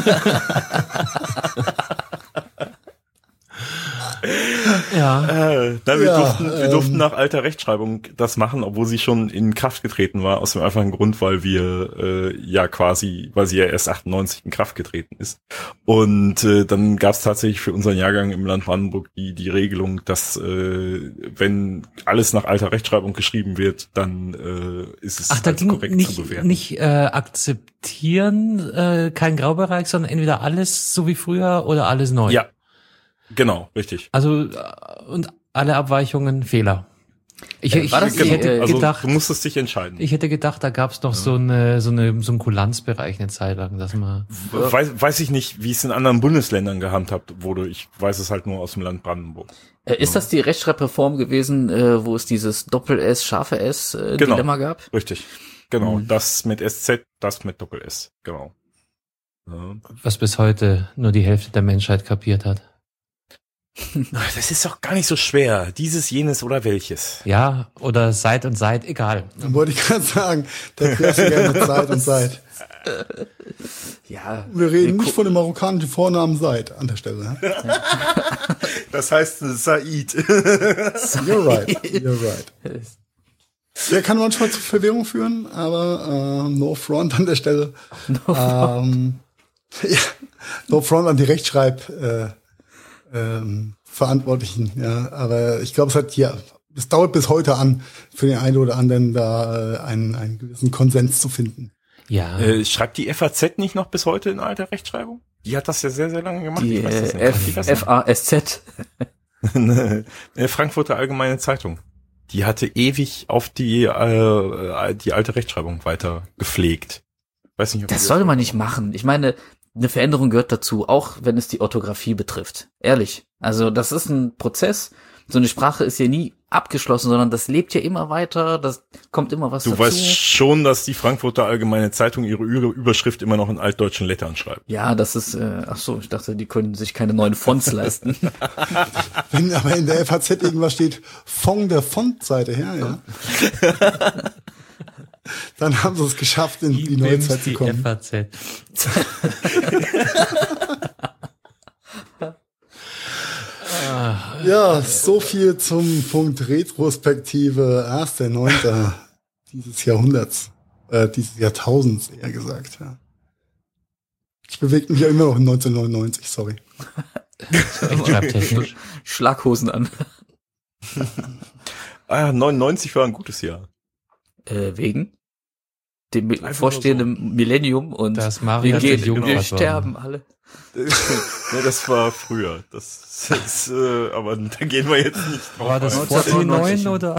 Ja. äh, Äh, nein, wir, Ja, durften, wir ähm, durften nach alter Rechtschreibung das machen, obwohl sie schon in Kraft getreten war, aus dem einfachen Grund, weil wir äh, ja quasi, weil sie ja erst achtundneunzig in Kraft getreten ist. Und äh, dann gab es tatsächlich für unseren Jahrgang im Land Brandenburg die die Regelung, dass äh, wenn alles nach alter Rechtschreibung geschrieben wird, dann äh, ist es Ach, da als ging korrekt zu nicht, bewerten. nicht äh, akzeptieren, äh, kein Graubereich, sondern entweder alles so wie früher oder alles neu. Ja, genau, richtig. Also, äh, und alle Abweichungen Fehler. Ich, Äh, ich, war das ich die, hätte äh, Also gedacht, du musstest dich entscheiden. ich hätte gedacht, da gab's noch so eine, so eine, so einen Kulanzbereich eine Zeit lang, dass man, Weiß, weiß ich nicht, wie es in anderen Bundesländern gehandhabt wurde. Ich weiß es halt nur aus dem Land Brandenburg. Äh, ist das die Rechtschreibreform gewesen, äh, wo es dieses Doppel-S, scharfe S äh, Genau. Dilemma gab? Richtig. Genau. Mhm. Das mit S Z, das mit Doppel-S. Genau. Ja. was bis heute nur die Hälfte der Menschheit kapiert hat. Das ist doch gar nicht so schwer. Dieses, jenes oder welches. Ja, oder seit und seit, egal. Dann wollte ich gerade sagen, der Klassiker mit Zeit und Zeit. Ja. Wir reden gu- nicht von dem marokkanischen Vornamen Seid an der Stelle. Ne? Das heißt Said. You're right, you're right. Der kann manchmal zu Verwirrung führen, aber äh, no front an der Stelle. No ähm, ja, no front an die Rechtschreib äh, ähm, Verantwortlichen. Ja, aber ich glaube, es hat ja, es dauert bis heute an, für den einen oder anderen da äh, einen, einen gewissen Konsens zu finden. Ja. Äh, schreibt die F A Z nicht noch bis heute in alter Rechtschreibung? Die hat das ja sehr, sehr lange gemacht. Die Ich weiß das äh, nicht. Kann ich F, das F A S Z. noch? Äh, Frankfurter Allgemeine Zeitung. Die hatte ewig auf die äh, die alte Rechtschreibung weiter gepflegt. Weiß nicht, ob Das ihr sollte man nicht machen. Ich meine, eine Veränderung gehört dazu, auch wenn es die Orthographie betrifft. Ehrlich. Also das ist ein Prozess. So eine Sprache ist ja nie abgeschlossen, sondern das lebt ja immer weiter, das kommt immer was Du dazu. weißt schon, dass die Frankfurter Allgemeine Zeitung ihre Ü- Überschrift immer noch in altdeutschen Lettern schreibt. Ja, das ist, äh, ach so, ich dachte, die können sich keine neuen Fonts leisten. Wenn aber in der F A Z irgendwas steht, von der Fontseite her, ja, dann haben sie es geschafft, in die neue Bimst Zeit zu die kommen. F A Z. Ja, so viel zum Punkt Retrospektive erster Neunter dieses Jahrhunderts, äh, dieses Jahrtausends eher gesagt. Ja. Ich bewege mich ja immer noch in neunzehnhundertneunundneunzig, sorry. Rechtschreibtechnisch. Schlaghosen an. Ah, neunundneunzig war ein gutes Jahr. Äh, wegen dem Einfach nur bevorstehenden Millennium und Das wir Maria gehen, der Jungfahrt wir war. sterben alle. Ja, das war früher. Das, das äh, aber da gehen wir jetzt nicht drauf. War das ein. vor die neun oder?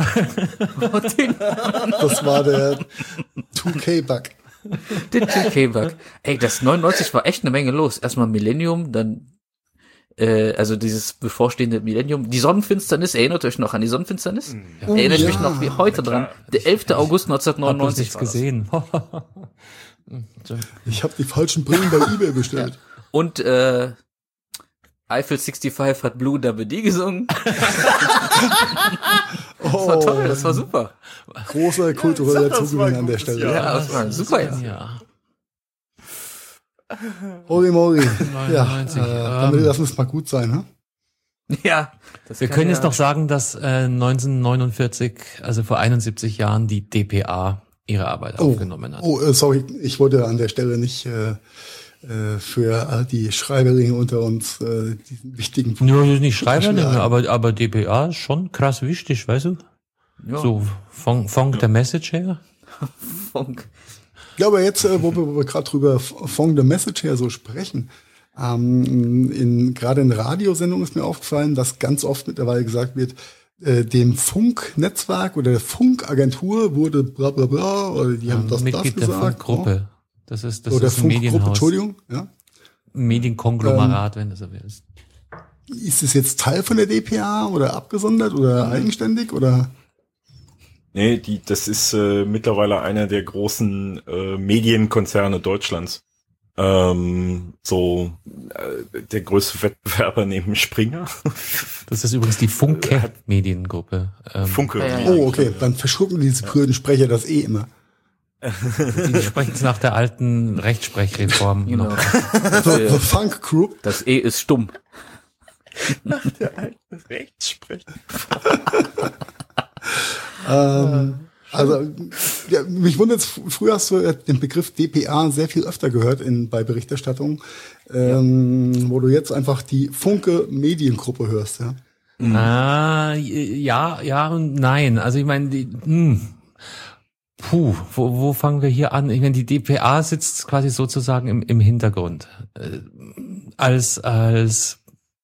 Das war der zwei K-Bug. Den zwei K-Bug. Ey, das neunundneunzig war echt eine Menge los. Erstmal Millennium, dann äh, also dieses bevorstehende Millennium. Die Sonnenfinsternis, erinnert euch noch an die Sonnenfinsternis? Oh, Erinnert ja. mich noch wie heute dran. Der elfter August Hab bloß neunzehnhundertneunundneunzig nichts war das. gesehen. Ich habe die falschen Brillen bei eBay bestellt. Und äh, Eiffel fünfundsechzig hat Blue Double D gesungen. Das war toll, das war super. Großer kultureller sag, das war Zugewinn ein an der gutes Stelle. Jahr. Ja, das war ein super Jahr. Ja. Hori Mori. Ja, neunundneunzig, äh, damit ähm, lassen es mal gut sein, ne? Ja. Das Wir kann können ja- jetzt noch sagen, dass äh, neunzehnhundertneunundvierzig, also vor einundsiebzig Jahren, die D P A ihre Arbeit Oh, aufgenommen hat. oh äh, sorry, ich wollte an der Stelle nicht äh, äh, für all die Schreiberlinge unter uns äh, diesen wichtigen Punkt. Nur nicht Schreiber, Schreiber. aber, aber D P A ist schon krass wichtig, weißt du? Ja, So von, von der Message her. Funk. Ja, aber jetzt, äh, wo wir, wo wir gerade drüber von the Message her so sprechen, ähm, in gerade in Radiosendungen ist mir aufgefallen, dass ganz oft mittlerweile gesagt wird, äh, dem Funknetzwerk oder der Funkagentur wurde bla bla bla, oder die haben das, das Mitglied der gesagt. Funkgruppe. Das ist, das Oder ist ein Funkgruppe, Medienhaus. Entschuldigung, ja. Medienkonglomerat, wenn du so willst. Ist es jetzt Teil von der D P A oder abgesondert oder eigenständig oder? Nee, die, das ist äh, mittlerweile einer der großen äh, Medienkonzerne Deutschlands. Ähm, so äh, der größte Wettbewerber neben Springer. Das ist übrigens die Funke-Mediengruppe. Ähm, Funke. Ja, ja, ja. Oh, okay, dann verschlucken diese blöden Sprecher das eh immer. Die sprechen es nach der alten Rechtsprechreform Genau. noch. The, the Funk Group. Das E ist stumm. Ach, der alte Rechtssprecher. ähm, also, ja, mich wundert, früher hast du den Begriff D P A sehr viel öfter gehört in, bei Berichterstattung, ähm, ja. wo du jetzt einfach die Funke Mediengruppe hörst, ja. Mhm. Ah, ja, ja und nein. Also ich meine, die, hm. Puh, wo, wo fangen wir hier an? Ich meine, die D P A sitzt quasi sozusagen im, im Hintergrund. Äh, als, als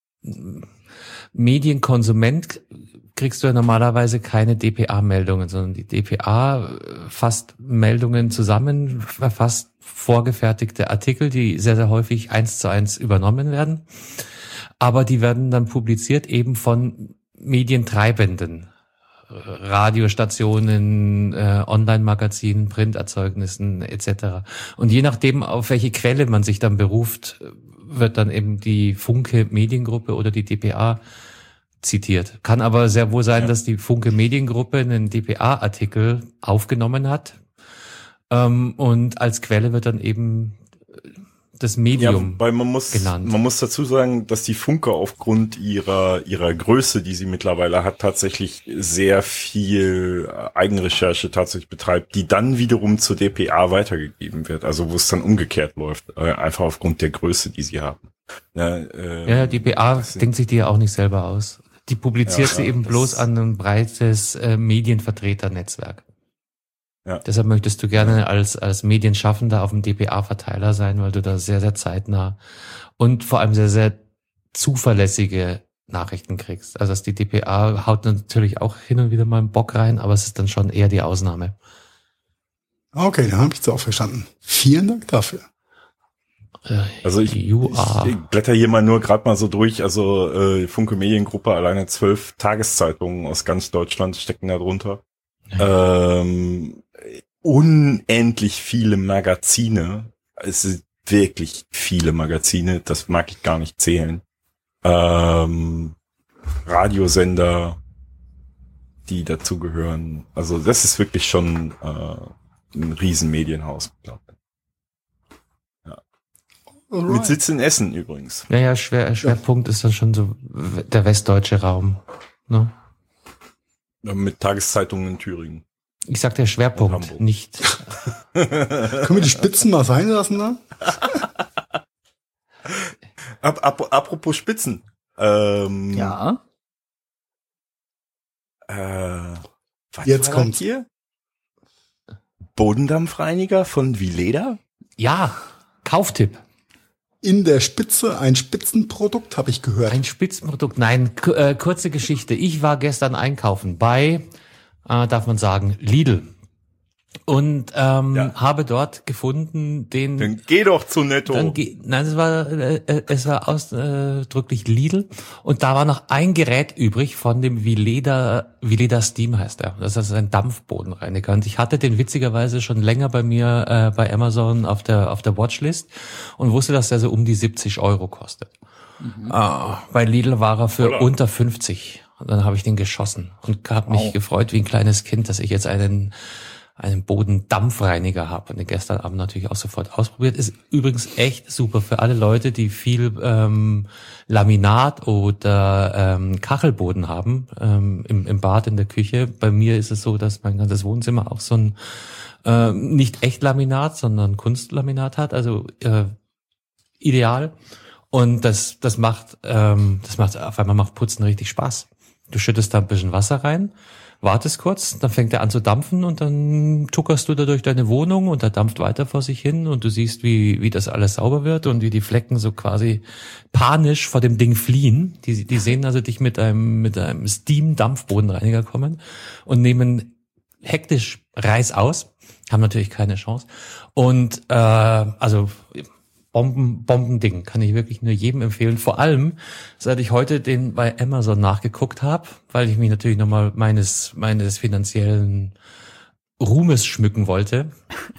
Medienkonsument kriegst du ja normalerweise keine D P A-Meldungen, sondern die D P A fasst Meldungen zusammen, verfasst vorgefertigte Artikel, die sehr, sehr häufig eins zu eins übernommen werden. Aber die werden dann publiziert eben von Medientreibenden. Radiostationen, äh, Online-Magazinen, Printerzeugnissen et cetera. Und je nachdem, auf welche Quelle man sich dann beruft, wird dann eben die Funke Mediengruppe oder die D P A zitiert. Kann aber sehr wohl sein, ja. dass die Funke Mediengruppe einen D P A-Artikel aufgenommen hat ähm, und als Quelle wird dann eben das Medium ja, weil man muss, genannt. Man muss dazu sagen, dass die Funke aufgrund ihrer ihrer Größe, die sie mittlerweile hat, tatsächlich sehr viel Eigenrecherche tatsächlich betreibt, die dann wiederum zur D P A weitergegeben wird. Also wo es dann umgekehrt läuft, einfach aufgrund der Größe, die sie haben. Ja, ähm, ja D P A denkt sich die ja auch nicht selber aus. Die publiziert ja, sie ja, eben bloß an ein breites äh, Medienvertreternetzwerk. Ja. Deshalb möchtest du gerne als als Medienschaffender auf dem D P A-Verteiler sein, weil du da sehr, sehr zeitnah und vor allem sehr, sehr zuverlässige Nachrichten kriegst. Also dass die D P A haut natürlich auch hin und wieder mal einen Bock rein, aber es ist dann schon eher die Ausnahme. Okay, dann habe ich es auch verstanden. Vielen Dank dafür. Also ich, ich blätter hier mal nur gerade mal so durch. Also äh, Funke Mediengruppe, alleine zwölf Tageszeitungen aus ganz Deutschland stecken da drunter. Ja. Ähm, unendlich viele Magazine. Es sind wirklich viele Magazine. Das mag ich gar nicht zählen. Ähm, Radiosender, die dazugehören. Also das ist wirklich schon äh, ein Riesenmedienhaus, glaube ich. Alright. Mit Sitz in Essen übrigens. Ja, ja, Schwer, Schwerpunkt ja. ist dann schon so der westdeutsche Raum. Ne? Ja, mit Tageszeitungen in Thüringen. Ich sag der Schwerpunkt, nicht. Können wir die Spitzen mal sein lassen dann? Ap ap apropos Spitzen. Ähm, ja. Äh, was Jetzt kommt's hier. Bodendampfreiniger von Vileda? Ja, Kauftipp. In der Spitze ein Spitzenprodukt, habe ich gehört. Ein Spitzenprodukt, nein, k- äh, kurze Geschichte. Ich war gestern einkaufen bei, äh, darf man sagen, Lidl. Und ähm, ja. habe dort gefunden den... Dann geh doch zu Netto. Dann geh, nein, es war äh, es war ausdrücklich Lidl. Und da war noch ein Gerät übrig von dem Vileda, Vileda Steam heißt er. Das ist ein Dampfbodenreiniger. Und ich hatte den witzigerweise schon länger bei mir äh, bei Amazon auf der auf der Watchlist und wusste, dass der so um die siebzig Euro kostet. Mhm. Ah, bei Lidl war er für Oder? unter fünfzig. Und dann habe ich den geschossen und habe mich oh. gefreut wie ein kleines Kind, dass ich jetzt einen einen Bodendampfreiniger habe und den gestern Abend natürlich auch sofort ausprobiert. Ist übrigens echt super für alle Leute, die viel ähm, Laminat oder ähm, Kachelboden haben ähm, im, im Bad, in der Küche. Bei mir ist es so, dass mein ganzes Wohnzimmer auch so ein äh, nicht echt Laminat, sondern Kunstlaminat hat, also äh, ideal. Und das das macht ähm, das macht auf einmal macht Putzen richtig Spaß. Du schüttest da ein bisschen Wasser rein, wartest kurz, dann fängt er an zu dampfen und dann tuckerst du da durch deine Wohnung und er dampft weiter vor sich hin und du siehst, wie wie das alles sauber wird und wie die Flecken so quasi panisch vor dem Ding fliehen. Die die sehen also dich mit einem mit einem Steam-Dampfbodenreiniger kommen und nehmen hektisch Reis aus, haben natürlich keine Chance. Und äh, also Bomben, Bombending, kann ich wirklich nur jedem empfehlen. Vor allem, seit ich heute den bei Amazon nachgeguckt habe, weil ich mich natürlich nochmal meines meines finanziellen Ruhmes schmücken wollte,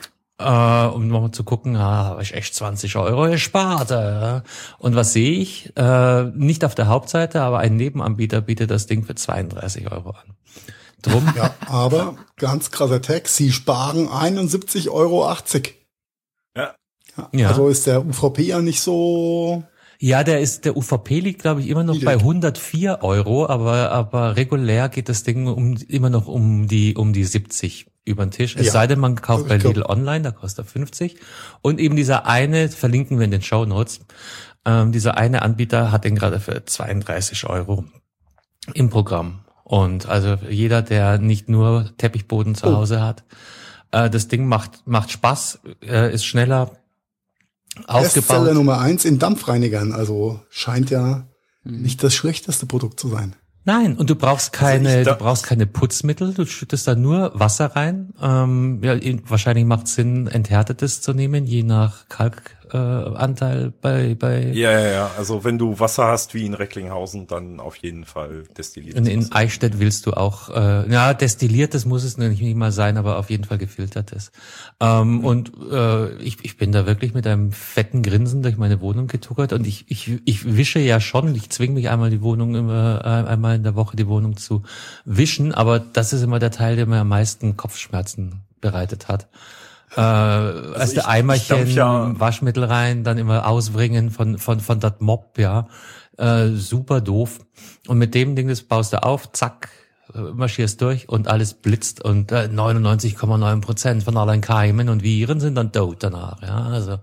äh, um nochmal zu gucken, ah, habe ich echt zwanzig Euro gespart. Äh. Und was sehe ich? Äh, nicht auf der Hauptseite, aber ein Nebenanbieter bietet das Ding für zweiunddreißig Euro an. Drum. Ja, aber ganz krasser Text, sie sparen einundsiebzig Euro achtzig. Ja. Ja, also ist der U V P ja nicht so... Ja, der ist, der U V P liegt, glaube ich, immer noch bei hundertvier Euro, aber, aber regulär geht das Ding um, immer noch um die, um die siebzig über den Tisch. Es Ja. sei denn, man kauft bei Ich glaub- Lidl online, da kostet er fünfzig. Und eben dieser eine, verlinken wir in den Shownotes, ähm, dieser eine Anbieter hat den gerade für zweiunddreißig Euro im Programm. Und also jeder, der nicht nur Teppichboden zu Oh. Hause hat, äh, das Ding macht, macht Spaß, äh, ist schneller Bestseller aufgebaut. Nummer eins in Dampfreinigern, also scheint ja nicht das schlechteste Produkt zu sein. Nein, und du brauchst keine, Also ich da- du brauchst keine Putzmittel, du schüttest da nur Wasser rein. Ähm, ja, in- wahrscheinlich macht es Sinn, enthärtetes zu nehmen, je nach Kalkanteil äh, Anteil bei, bei Ja, ja, ja. Also wenn du Wasser hast wie in Recklinghausen, dann auf jeden Fall destilliert. in, in Eichstätt willst du auch, äh, ja, destilliertes muss es nicht, nicht mal sein, aber auf jeden Fall gefiltertes. Ähm, Mhm. Und äh, ich, ich bin da wirklich mit einem fetten Grinsen durch meine Wohnung getuckert und ich, ich, ich wische ja schon, ich zwinge mich einmal die Wohnung immer, äh, einmal in der Woche die Wohnung zu wischen, aber das ist immer der Teil, der mir am meisten Kopfschmerzen bereitet hat. Äh, also ich- der ich Eimerchen, dampf ja- Waschmittel rein, dann immer ausbringen von von von dat Mob, ja, äh, super doof. Und mit dem Ding, das baust du auf, zack, äh, marschierst durch und alles blitzt und äh, neunundneunzig Komma neun Prozent von allen Keimen und Viren sind dann tot danach, ja, also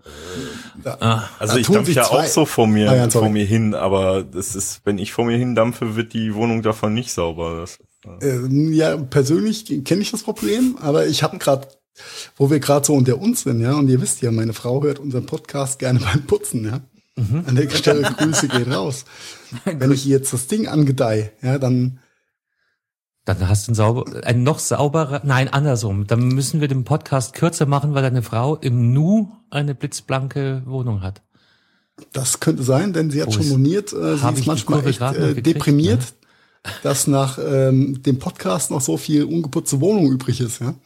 ah, Also Da ich tun dampfe sich ja zwei- auch so vor mir, Ah ja, sorry. vor mir hin, aber das ist, wenn ich vor mir hin dampfe, wird die Wohnung davon nicht sauber. Das, Ähm, ja, persönlich kenne ich das Problem, aber ich habe gerade, wo wir gerade so unter uns sind, ja, und ihr wisst ja, meine Frau hört unseren Podcast gerne beim Putzen, ja. An der Stelle Grüße gehen raus. Wenn ich jetzt das Ding angedeihe, ja, dann dann hast du ein sauber, ein noch sauberer, nein, andersrum. Dann müssen wir den Podcast kürzer machen, weil deine Frau im Nu eine blitzblanke Wohnung hat. das könnte sein, denn sie hat Wo schon ist- moniert, äh, sie hab ist ich die manchmal Kurve echt grad noch äh, gekriegt, deprimiert, ne? dass nach ähm, dem Podcast noch so viel ungeputzte Wohnung übrig ist, ja.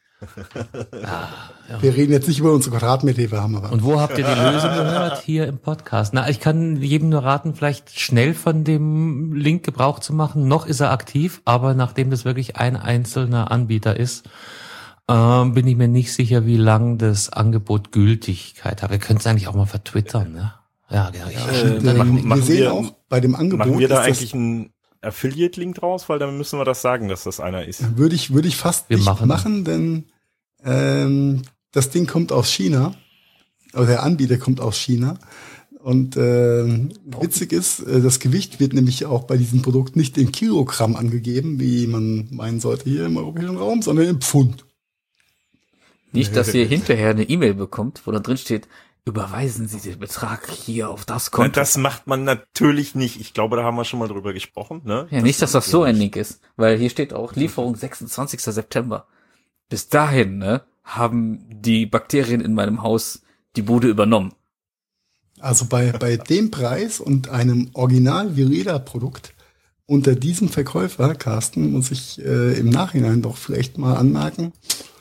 Wir reden jetzt nicht über unsere Quadratmeter, die wir haben, aber Und wo habt ihr die Lösung gehört? Hier im Podcast. Na, ich kann jedem nur raten, vielleicht schnell von dem Link Gebrauch zu machen. Noch ist er aktiv, aber nachdem das wirklich ein einzelner Anbieter ist, ähm, bin ich mir nicht sicher, wie lang das Angebot Gültigkeit hat. Wir können es eigentlich auch mal vertwittern, ne? Ja, genau. Ich, Äh, ähm, machen- wir machen sehen wir- auch bei dem Angebot, machen wir da ist das- eigentlich einen Affiliate-Link draus? Weil dann müssen wir das sagen, dass das einer ist. Würde ich, würde ich fast Wir nicht machen. machen, denn ähm, das Ding kommt aus China. Oder der Anbieter kommt aus China. Und ähm, witzig ist, äh, das Gewicht wird nämlich auch bei diesem Produkt nicht in Kilogramm angegeben, wie man meinen sollte hier im europäischen Raum, sondern in Pfund. Nicht, dass ihr hinterher eine E-Mail bekommt, wo da drin steht, überweisen Sie den Betrag hier auf das Na, Konto. das macht man natürlich nicht. Ich glaube, da haben wir schon mal drüber gesprochen. Ne? Ja, nicht, dass das so ein Link ist, weil hier steht auch Lieferung sechsundzwanzigster September. Bis dahin, ne, haben die Bakterien in meinem Haus die Bude übernommen. Also bei, bei dem Preis und einem Original-Vireda-Produkt unter diesem Verkäufer, Carsten, muss ich äh, im Nachhinein doch vielleicht mal anmerken,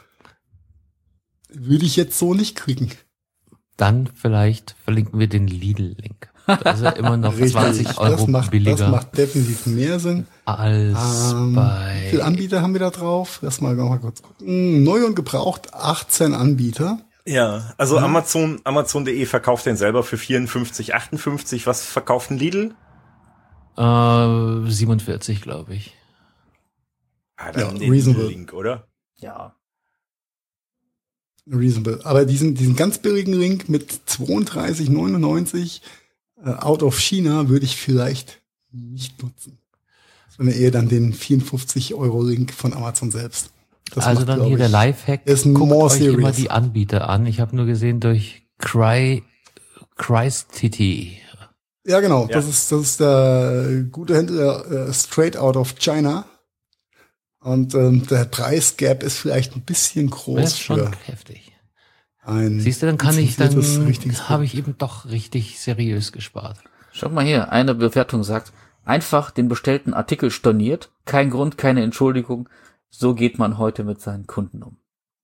würde ich jetzt so nicht kriegen. dann vielleicht verlinken wir den Lidl-Link. Da ist er immer noch zwanzig Euro das macht, billiger Das macht definitiv mehr Sinn. als Ähm, bei... Wie viele Anbieter haben wir da drauf? Lass mal, noch mal kurz gucken. Neu und gebraucht achtzehn Anbieter. Ja, also Amazon, Amazon.de verkauft den selber für vierundfünfzig, achtundfünfzig. Was verkauft ein Lidl? Äh, siebenundvierzig, glaube ich. Ah, Ja, den reasonable. Lidl-Link, oder? Ja. Reasonable. Aber diesen, diesen ganz billigen Link mit zweiunddreißig neunundneunzig äh, out of China würde ich vielleicht nicht nutzen. Sondern eher dann den vierundfünfzig Euro Link von Amazon selbst. Das also macht, dann glaub hier der ich, Lifehack. ist Guckt more euch immer serious. die Anbieter an. Ich habe nur gesehen durch Cry, Christity. Ja, genau. Ja. Das ist, das ist der gute Händler äh, straight out of China. Und ähm, der Preisgap ist vielleicht ein bisschen Das groß ist schon für heftig. ein Siehst du, dann kann ich, lizenziertes, richtiges dann habe ich eben doch richtig seriös gespart. Schaut mal hier, eine Bewertung sagt, einfach den bestellten Artikel storniert, kein Grund, keine Entschuldigung, so geht man heute mit seinen Kunden um.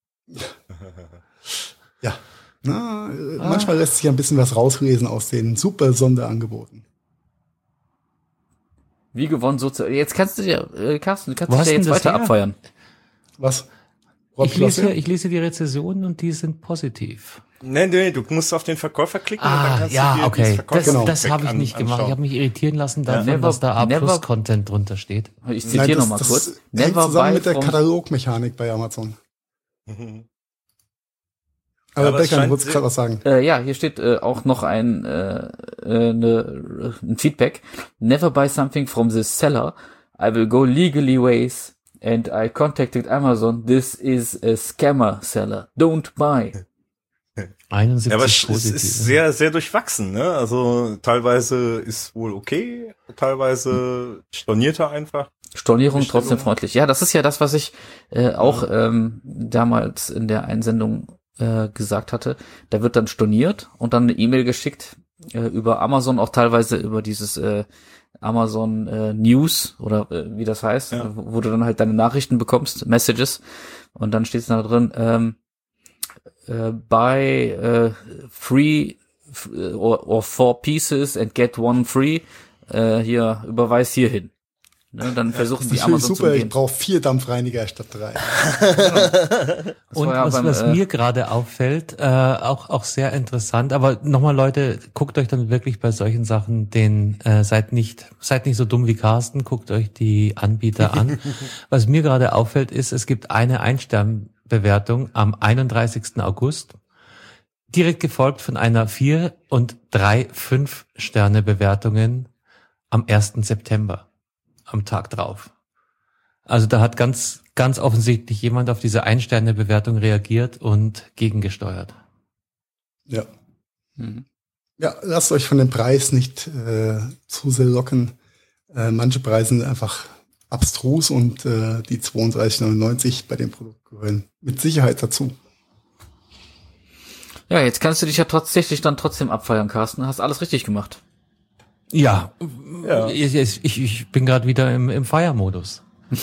Ja. Na, äh, manchmal lässt sich ein bisschen was rauslesen aus den super Sonderangeboten. Wie gewonnen, so zu, jetzt kannst du ja, äh, Carsten, du kannst Wo dich hast ja jetzt denn das weiter her? abfeiern. Was? Rob Ich lese, Klosse? ich lese die Rezensionen und die sind positiv. Nee, nee, du musst auf den Verkäufer klicken und dann Ah, kannst du ja, dir okay. dieses Das, Verkäufer- das habe ich an- nicht gemacht. anschauen. Ich habe mich irritieren lassen davon, Never- dass da A never- Plus Content drunter steht. Ich Nein, zitiere das, nochmal das kurz. hängt Never zusammen buy mit der from Katalogmechanik bei Amazon. Mhm. Aber Aber es Becker, du scheint wolltest sehr- gerade was sagen. Äh, ja, hier steht äh, auch noch ein, äh, äh, ne, ein Feedback. Never buy something from the seller. I will go legally ways and I contacted Amazon. This is a scammer seller. Don't buy. einundsiebzig Ja, aber es positive. ist sehr, sehr durchwachsen, ne? Also teilweise ist wohl okay, teilweise storniert er einfach. Stornierung Bestellung. trotzdem freundlich. Ja, das ist ja das, was ich äh, auch ähm, damals in der Einsendung äh, gesagt hatte. Da wird dann storniert und dann eine E-Mail geschickt äh, über Amazon, auch teilweise über dieses äh, Amazon äh, News oder äh, wie das heißt, Ja. wo, wo du dann halt deine Nachrichten bekommst, Messages, und dann steht es da drin, ähm, äh, buy äh, free f- or, or four pieces and get one free, äh, hier, überweis hierhin. Ne, dann versuchen Das die ist natürlich Amazon super, zu ich gehen. brauche vier Dampfreiniger statt drei. Und war ja was, beim, was äh, mir gerade auffällt, äh, auch auch sehr interessant, aber nochmal Leute, guckt euch dann wirklich bei solchen Sachen den, äh, seid nicht seid nicht so dumm wie Carsten, guckt euch die Anbieter an. Was mir gerade auffällt, ist, es gibt eine Ein-Stern-Bewertung am einunddreißigsten August, direkt gefolgt von einer vier und drei Fünf-Sterne-Bewertungen am ersten September, am Tag drauf. Also da hat ganz, ganz offensichtlich jemand auf diese Ein-Sterne-Bewertung reagiert und gegengesteuert. Ja. Mhm. Ja, lasst euch von dem Preis nicht äh, zu sehr locken. Äh, manche Preise sind einfach abstrus und äh, die zweiunddreißig neunundneunzig bei dem Produkt gehören mit Sicherheit dazu. Ja, jetzt kannst du dich ja tatsächlich dann trotzdem abfeiern, Carsten. Hast alles richtig gemacht. Ja, Ja. ich, ich, ich bin gerade wieder im, im Feiermodus.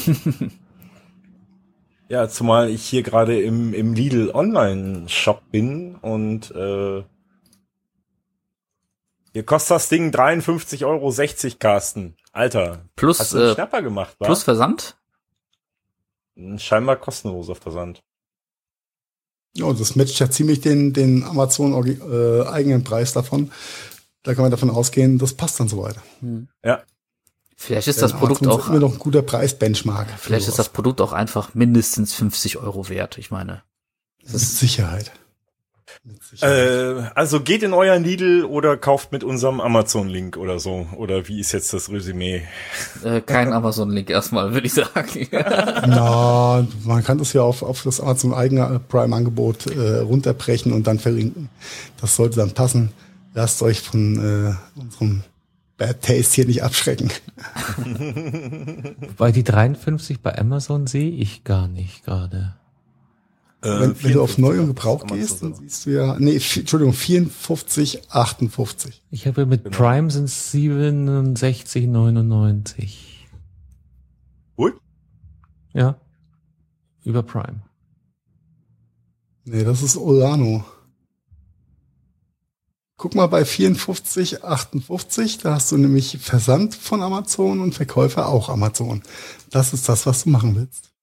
Ja, zumal ich hier gerade im, im Lidl Online-Shop bin und äh, hier kostet das Ding dreiundfünfzig Euro sechzig, Carsten. Alter, Plus, hast du einen äh, Schnapper gemacht, wa? plus Versand? Scheinbar kostenloser Versand. Ja, das matcht ja ziemlich den, den Amazon äh, eigenen Preis davon. Da kann man davon ausgehen, das passt dann so weiter. Ja. Vielleicht ist das Denn Produkt Amazon ist auch, immer noch ein guter Preis-Benchmark. für vielleicht ist sowas. das Produkt auch einfach mindestens fünfzig Euro wert. Ich meine, Mit Sicherheit. Mit Sicherheit. Äh, also geht in euren Lidl oder kauft mit unserem Amazon-Link oder so. Oder wie ist jetzt das Resümee? äh, kein Amazon-Link erstmal, würde ich sagen. Na, man kann das ja auf, auf das Amazon eigene Prime-Angebot äh, runterbrechen und dann verlinken. Das sollte dann passen. Lasst euch von äh, unserem Bad Taste hier nicht abschrecken. Wobei die dreiundfünfzig bei Amazon sehe ich gar nicht gerade. Äh, wenn, wenn du auf Neu und Gebrauch Amazon gehst, dann selber. siehst du ja, nee, f- Entschuldigung, vierundfünfzig, achtundfünfzig. Ich habe mit Prime sind es siebenundsechzig neunundneunzig. Gut. Ja, über Prime. Nee, das ist Orano. Guck mal bei vierundfünfzig, achtundfünfzig, da hast du nämlich Versand von Amazon und Verkäufer auch Amazon. Das ist das, was du machen willst.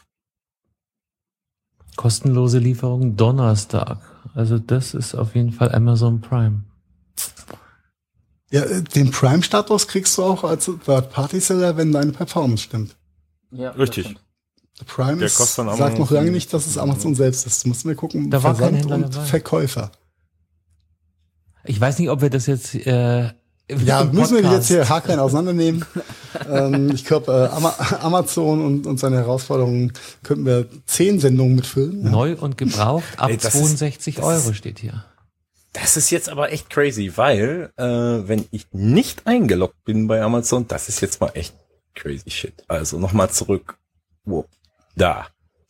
Kostenlose Lieferung Donnerstag. Also das ist auf jeden Fall Amazon Prime. Ja, äh, den Prime-Status kriegst du auch als Third-Party-Seller, wenn deine Performance stimmt. Ja, Richtig. das stimmt. Der Prime Der ist, kostet dann sagt aber noch noch lange ein- nicht, dass es Amazon selbst ist. Du musst mir gucken, Da war kein Versand Händler und dabei. Verkäufer. Ich weiß nicht, ob wir das jetzt äh, im Ja, müssen wir die jetzt Podcast- hier haarklein auseinandernehmen. ähm, ich glaube, äh, Ama Amazon und, und seine Herausforderungen könnten wir zehn Sendungen mitfüllen. Ja. Neu und gebraucht ab Ey, das ist- zweiundsechzig das Euro ist- steht hier. Das ist jetzt aber echt crazy, weil äh, wenn ich nicht eingeloggt bin bei Amazon, das ist jetzt mal echt crazy shit. Also nochmal zurück. Wo? Da.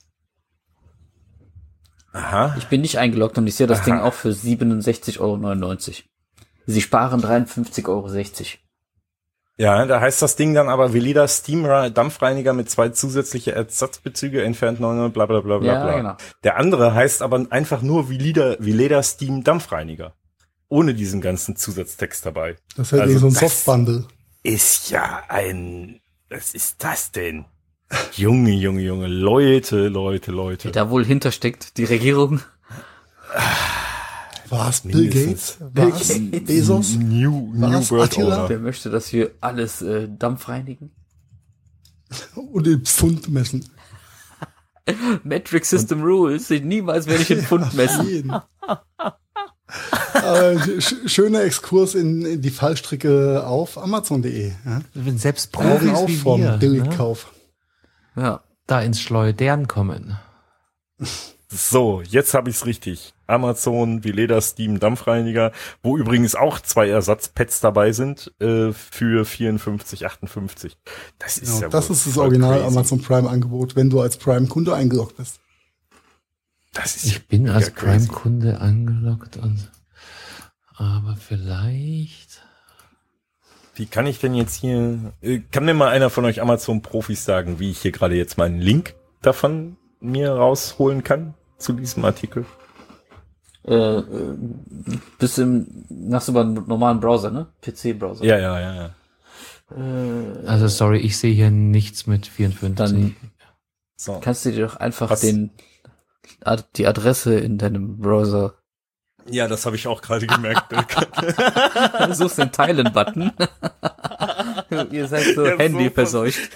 Aha. Ich bin nicht eingeloggt und ich sehe das Aha. Ding auch für siebenundsechzig Euro neunundneunzig. Sie sparen dreiundfünfzig Euro sechzig. Ja, da heißt das Ding dann aber Veleda Steam Dampfreiniger mit zwei zusätzliche Ersatzbezüge entfernt neun bla bla bla bla Ja, bla. genau. Der andere heißt aber einfach nur Veleda, Veleda Steam Dampfreiniger. Ohne diesen ganzen Zusatztext dabei. Das ist halt Also wie so ein das- Softbundle. Ist ja ein, was ist das denn? Junge, Junge, Junge, Leute, Leute, Leute. Wer da wohl hintersteckt, die Regierung. War es Bill Mindestens. Gates? War es Bezos? New, New Was, World Attila? Order. Wer möchte, dass wir alles äh, dampfreinigen? Und in Pfund messen. Metric System Rules. Niemals werde ich in Pfund messen. Jeden. Aber sch schöner Exkurs in, in die Fallstricke auf Amazon punkt de. Ja? Wenn selbst Brauchen Profis auch wie vom wir, ne, Billigkauf. Ja. da ins Schleudern kommen. So, jetzt habe ich's richtig. Amazon, Veleda, Steam, Dampfreiniger, wo übrigens auch zwei Ersatzpads dabei sind äh, für vierundfünfzig achtundfünfzig. Das ist Genau, ja das wohl ist das voll Original crazy. Amazon Prime Angebot, wenn du als Prime-Kunde eingeloggt bist. Das ist Ich bin ja als crazy. Prime-Kunde angeloggt und aber vielleicht. Wie kann ich denn jetzt hier, äh, kann mir mal einer von euch Amazon-Profis sagen, wie ich hier gerade jetzt mal einen Link davon mir rausholen kann zu diesem Artikel? Äh, äh, bist im, machst du über einen normalen Browser, ne? P C-Browser. Ja, ja, ja, ja. Äh, Also sorry, ich sehe hier nichts mit vierundfünfzig. Dann So. kannst du dir doch einfach Was? den Ad- die Adresse in deinem Browser. Ja, das habe ich auch gerade gemerkt. Du suchst den Teilen-Button. Ihr seid so Ja, Handy so verseucht.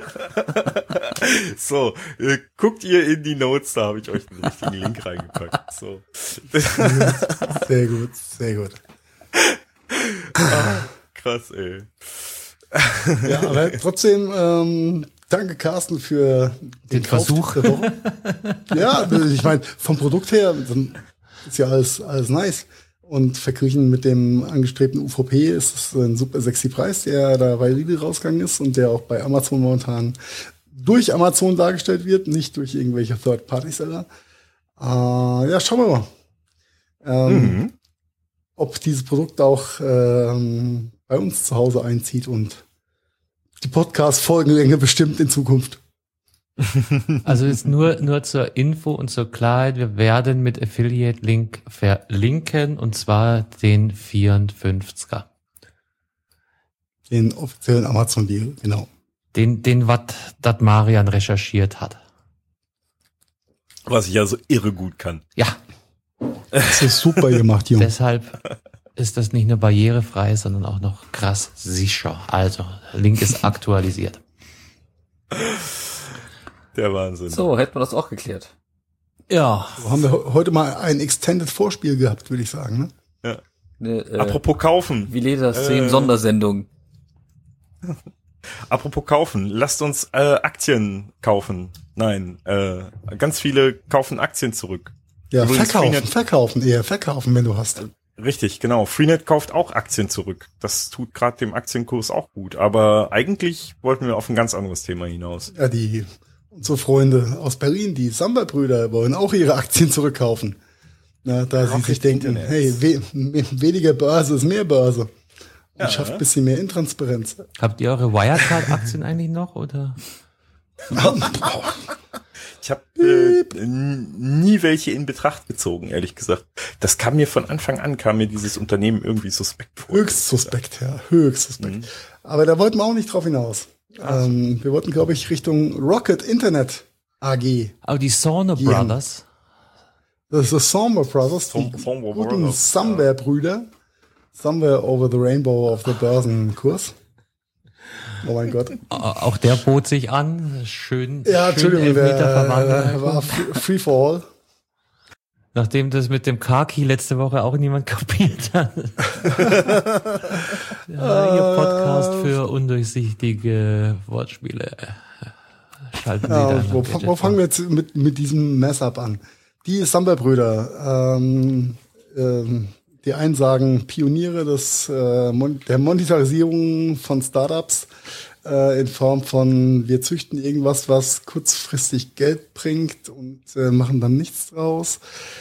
So, äh, guckt ihr in die Notes, da habe ich euch den richtigen Link reingepackt. So. Sehr gut, sehr gut. Ah, krass, ey. Ja, aber trotzdem, ähm, danke Carsten für den, Den Kauf Versuch. der Woche. Ja, ich meine, vom Produkt her ist ja alles, alles nice. Und verglichen mit dem angestrebten U V P ist es ein super sexy Preis, der da bei Lidl rausgegangen ist und der auch bei Amazon momentan durch Amazon dargestellt wird, nicht durch irgendwelche Third-Party-Seller. Äh, ja, schauen wir mal. Ähm, Mhm. ob dieses Produkt auch ähm, bei uns zu Hause einzieht und die Podcast-Folgenlänge bestimmt in Zukunft. Also jetzt nur, nur zur Info und zur Klarheit, wir werden mit Affiliate-Link verlinken und zwar den vierundfünfziger. Den offiziellen Amazon-Deal, genau. Den, den was dat Marian recherchiert hat. Was ich ja so irre gut kann. Ja, Das ist super gemacht, Junge. deshalb ist das nicht nur barrierefrei, sondern auch noch krass sicher. Also, Link ist aktualisiert. Der Wahnsinn. So, hätten wir das auch geklärt. Ja. So haben wir he- heute mal ein Extended Vorspiel gehabt, würde ich sagen. Ne? Eine, äh, Apropos kaufen. Vileda Stream Äh. Sondersendung. Apropos kaufen. Lasst uns äh, Aktien kaufen. Nein, äh, ganz viele kaufen Aktien zurück. Ja, Übrigens, verkaufen, Freenet- verkaufen, eher verkaufen, wenn du hast. Richtig, genau. Freenet kauft auch Aktien zurück. Das tut gerade dem Aktienkurs auch gut. Aber eigentlich wollten wir auf ein ganz anderes Thema hinaus. Ja, die unsere Freunde aus Berlin, die Samba-Brüder, wollen auch ihre Aktien zurückkaufen. Na, da sie Rocket sich denken, Internet. hey, we weniger Börse ist mehr Börse. Und Ja. schafft ein bisschen mehr Intransparenz. Habt ihr eure Wirecard-Aktien eigentlich noch, oder? Ich habe äh, n- nie welche in Betracht gezogen, ehrlich gesagt. Das kam mir von Anfang an, kam mir dieses Unternehmen irgendwie suspekt vor. Höchst suspekt, ja, höchst suspekt. Mhm. Aber da wollten wir auch nicht drauf hinaus. Ähm, wir wollten, glaube ich, Richtung Rocket Internet A G. Aber die Sauna Die haben- Brothers, Das ist das Somber Brothers, die Som- Somber guten Brothers, Somewhere-Brüder. Somewhere over the rainbow of the Börsenkurs. Oh mein Gott. Au- auch der bot sich an. Schön, Ja, schön Entschuldigung, Elfmeter der äh, verwandelt. war free, free for all. Nachdem das mit dem Car-Key letzte Woche auch niemand kapiert hat. Ja, ihr Podcast für undurchsichtige Wortspiele. Schalten Sie Ja, da wo, noch wo fangen wir jetzt mit, mit diesem Mess-up an? Die Samba-Brüder, ähm, ähm, die einen sagen Pioniere des, äh, Mon der Monetarisierung von Startups äh, in Form von wir züchten irgendwas, was kurzfristig Geld bringt und äh, machen dann nichts draus.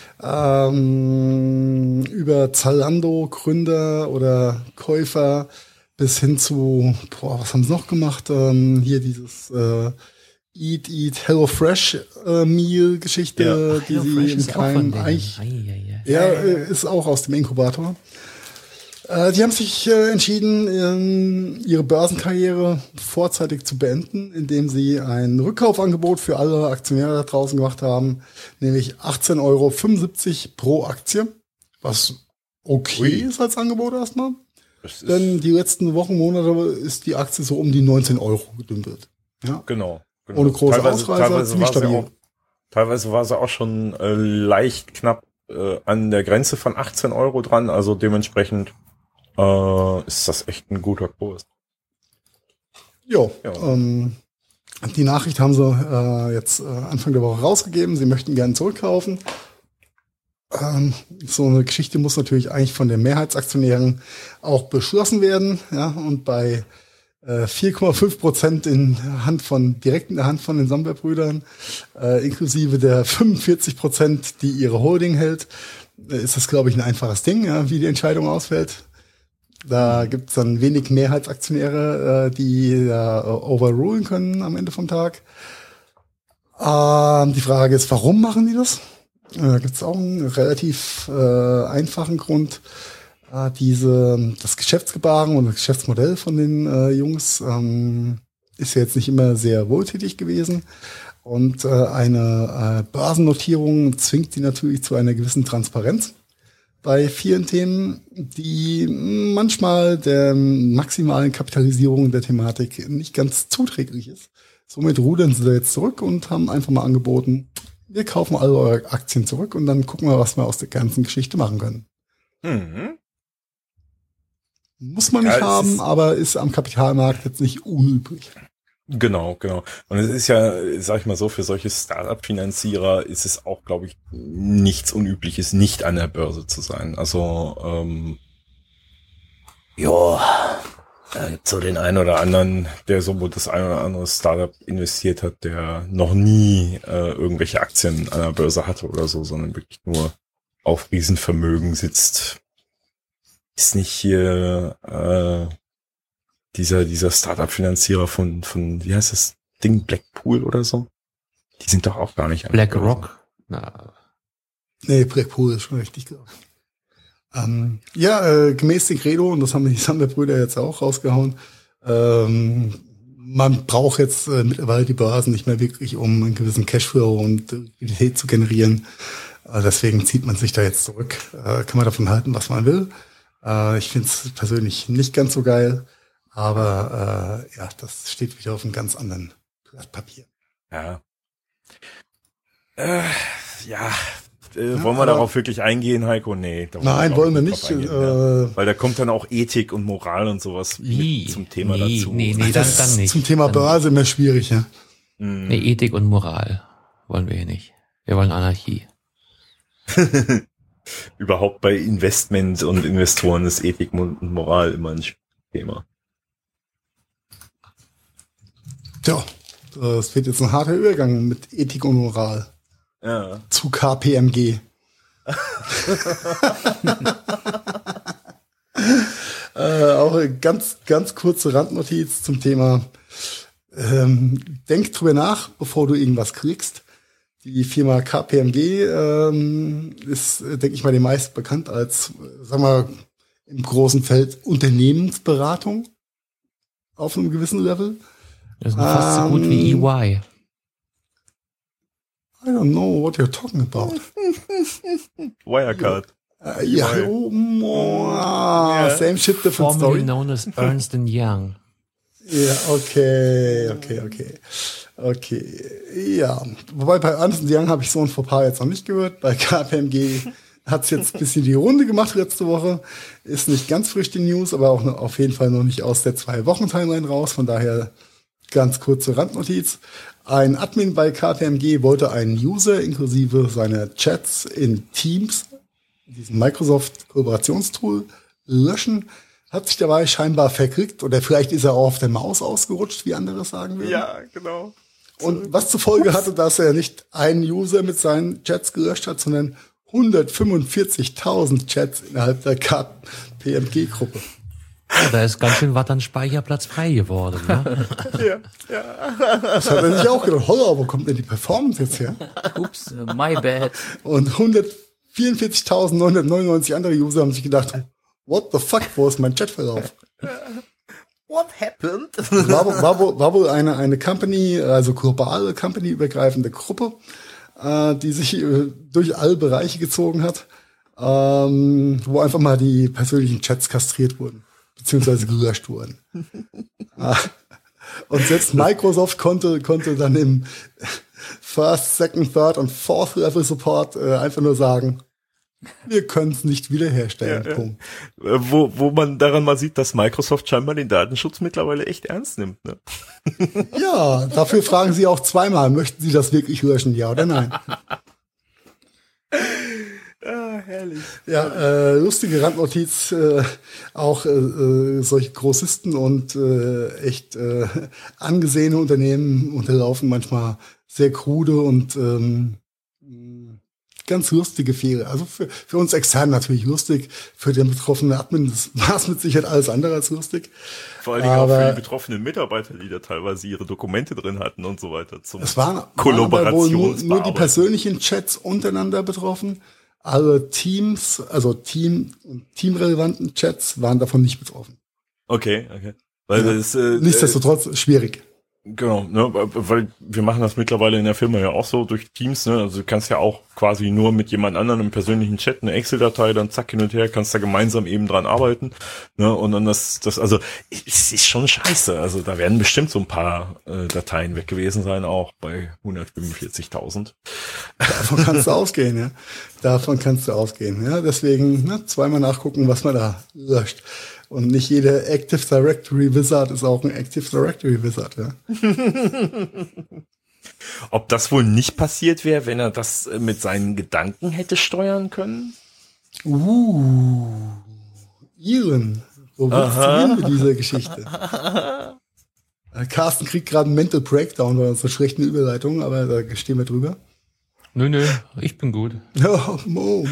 Ähm, über Zalando Gründer oder Käufer bis hin zu, boah, was haben sie noch gemacht? Ähm, hier dieses äh, Eat, Eat, Hello Fresh äh, Meal Geschichte, die sie im Keim eigentlich, ja, äh, ist auch aus dem Inkubator. Äh, die haben sich äh, entschieden, ähm, ihre Börsenkarriere vorzeitig zu beenden, indem sie ein Rückkaufangebot für alle Aktionäre da draußen gemacht haben, nämlich achtzehn Euro fünfundsiebzig pro Aktie Was okay Ui. ist als Angebot erstmal. Das ist, Denn die letzten Wochen, Monate ist die Aktie so um die neunzehn Euro gedümpelt. Ja. genau, genau. Ohne große Teilweise- Ausreißer, teilweise ziemlich war sie stabil. auch, teilweise war sie auch schon äh, leicht knapp äh, an der Grenze von achtzehn Euro dran. Also dementsprechend äh, ist das echt ein guter Kurs. Jo, Ja. ähm, die Nachricht haben sie äh, jetzt äh, Anfang der Woche rausgegeben. Sie möchten gerne zurückkaufen. Ähm, so eine Geschichte muss natürlich eigentlich von den Mehrheitsaktionären auch beschlossen werden. Ja, und bei äh, vier Komma fünf Prozent in der Hand von, direkt in der Hand von den Samwer-Brüdern, äh, inklusive der fünfundvierzig Prozent, die ihre Holding hält, äh, ist das, glaube ich, ein einfaches Ding, ja, wie die Entscheidung ausfällt. Da gibt es dann wenig Mehrheitsaktionäre, äh, die da äh, overrulen können am Ende vom Tag. Ähm, die Frage ist, warum machen die das? Äh, Da gibt es auch einen relativ äh, einfachen Grund. Äh, diese, das Geschäftsgebaren und das Geschäftsmodell von den äh, Jungs ähm, ist ja jetzt nicht immer sehr wohltätig gewesen. Und äh, eine äh, Börsennotierung zwingt die natürlich zu einer gewissen Transparenz bei vielen Themen, die manchmal der maximalen Kapitalisierung der Thematik nicht ganz zuträglich ist. Somit rudern sie da jetzt zurück und haben einfach mal angeboten, wir kaufen alle eure Aktien zurück und dann gucken wir, was wir aus der ganzen Geschichte machen können. Mhm. Muss man nicht Ja, es haben, ist- aber ist am Kapitalmarkt jetzt nicht unüblich. Genau, genau. Und es ist ja, sag ich mal so, für solche Startup-Finanzierer ist es auch, glaube ich, nichts Unübliches, nicht an der Börse zu sein. Also, ähm, ja, da gibt's so den einen oder anderen, der so das ein oder andere Startup investiert hat, der noch nie äh, irgendwelche Aktien an der Börse hatte oder so, sondern wirklich nur auf Riesenvermögen sitzt. Ist nicht hier äh, dieser dieser Startup-Finanzierer von von wie heißt das Ding, Blackpool oder so? Die sind doch auch gar nicht an der Börse. BlackRock. Na, Nee, Blackpool ist schon richtig, glaube ich. Ähm, ja, äh, gemäß dem Credo, und das haben die Samwer-Brüder jetzt auch rausgehauen, ähm, man braucht jetzt äh, mittlerweile die Börsen nicht mehr wirklich, um einen gewissen Cashflow und äh, Liquidität zu generieren. Äh, deswegen zieht man sich da jetzt zurück. Äh, kann man davon halten, was man will. Äh, ich finde es persönlich nicht ganz so geil, aber äh, ja, das steht wieder auf einem ganz anderen Blatt Papier. Ja. Äh, ja. Äh, Ja, wollen wir aber- darauf wirklich eingehen, Heiko? Nee. da Nein, auch wollen wir drauf nicht. eingehen, ja. Äh, Weil da kommt dann auch Ethik und Moral und sowas Ii, mit zum Thema nee, dazu. nee, nee, dann, das dann ist nicht. zum Thema dann, Börse immer schwierig, ja. Mhm. Nee, Ethik und Moral wollen wir hier nicht. Wir wollen Anarchie. Überhaupt bei Investment und Investoren ist Ethik und Moral immer ein Thema. Tja, das wird jetzt ein harter Übergang mit Ethik und Moral Ja. zu K P M G. äh, auch eine ganz, ganz kurze Randnotiz zum Thema. Ähm, denk drüber nach, bevor du irgendwas kriegst. Die Firma K P M G ähm, ist, äh, denke ich mal, den meisten bekannt als, äh, sagen wir, im großen Feld Unternehmensberatung auf einem gewissen Level. Das ist fast so gut wie E Y. I don't know what you're talking about. Wirecard. Äh, ja, E Y. oh, oh, same shit, different Formerly story. known as Ernst Young. Ja, okay, okay, okay. Okay, ja. Wobei bei Ernst Young habe ich so ein Fauxpas jetzt noch nicht gehört. Bei K P M G hat es jetzt ein bisschen die Runde gemacht letzte Woche. Ist nicht ganz frisch die News, aber auch noch, auf jeden Fall noch nicht aus der Zwei-Wochen-Timeline raus. Von daher ganz kurze Randnotiz. Ein Admin bei K P M G wollte einen User inklusive seiner Chats in Teams, diesem Microsoft-Kooperationstool, löschen. Hat sich dabei scheinbar verkriegt oder vielleicht ist er auch auf der Maus ausgerutscht, wie andere sagen würden. Ja, genau. Und was zur Folge hatte, dass er nicht einen User mit seinen Chats gelöscht hat, sondern hundertfünfundvierzigtausend Chats innerhalb der K P M G-Gruppe. Ja, da ist ganz schön was an Speicherplatz frei geworden. Ne? Ja, ja. Das hat er sich auch gedacht, holla, wo kommt denn die Performance jetzt her? Ups, äh, my bad. Und hundertvierundvierzigtausendneunhundertneunundneunzig andere User haben sich gedacht, what the fuck, wo ist mein Chatverlauf? What happened? War, wohl- war, wohl- war wohl eine, eine Company, also globale Company-übergreifende Gruppe, äh, die sich äh, durch alle Bereiche gezogen hat. ähm, wo einfach mal die persönlichen Chats kastriert wurden, beziehungsweise gelöscht wurden. Und selbst Microsoft konnte, konnte dann im First, Second, Third und Fourth Level Support äh, einfach nur sagen, wir können es nicht wiederherstellen. Ja, ja. Punkt. Wo, wo man daran mal sieht, dass Microsoft scheinbar den Datenschutz mittlerweile echt ernst nimmt. Ne? Ja, dafür fragen Sie auch zweimal, möchten Sie das wirklich löschen, ja oder nein? Ah, herrlich. Ja, äh, lustige Randnotiz, äh, auch äh, äh, solche Grossisten und äh, echt äh, angesehene Unternehmen unterlaufen manchmal sehr krude und ähm, ganz lustige Fehler. Also für, für uns extern natürlich lustig, für den betroffenen Admin war es mit Sicherheit alles andere als lustig. Vor allen Dingen auch Aber für die betroffenen Mitarbeiter, die da teilweise ihre Dokumente drin hatten und so weiter. Zum es waren, waren aber wohl Kollaborationsbearbeitung. nur, nur die persönlichen Chats untereinander betroffen. Alle Teams, also Team teamrelevanten Chats waren davon nicht betroffen. Okay, okay. Weil Ja. das, äh, Nichtsdestotrotz schwierig. Genau, ne, weil wir machen das mittlerweile in der Firma ja auch so durch Teams, ne, also du kannst ja auch quasi nur mit jemand anderem im persönlichen Chat eine Excel-Datei, dann zack hin und her, kannst da gemeinsam eben dran arbeiten, ne, und dann das, das, also, es ist schon scheiße, also da werden bestimmt so ein paar äh, Dateien weg gewesen sein, auch bei hundertfünfundvierzigtausend. Davon kannst du ausgehen, ja. Davon kannst du ausgehen, ja. Deswegen, ne, zweimal nachgucken, was man da löscht. Und nicht jeder Active Directory Wizard ist auch ein Active Directory Wizard, ja. Ob das wohl nicht passiert wäre, wenn er das äh, mit seinen Gedanken hätte steuern können? Uh, Iren, wo willst du hin mit dieser Geschichte? Äh, Carsten kriegt gerade einen Mental Breakdown bei unserer schlechten Überleitung, aber da stehen wir drüber. Nö, nö, ich bin gut. Ja, Mo.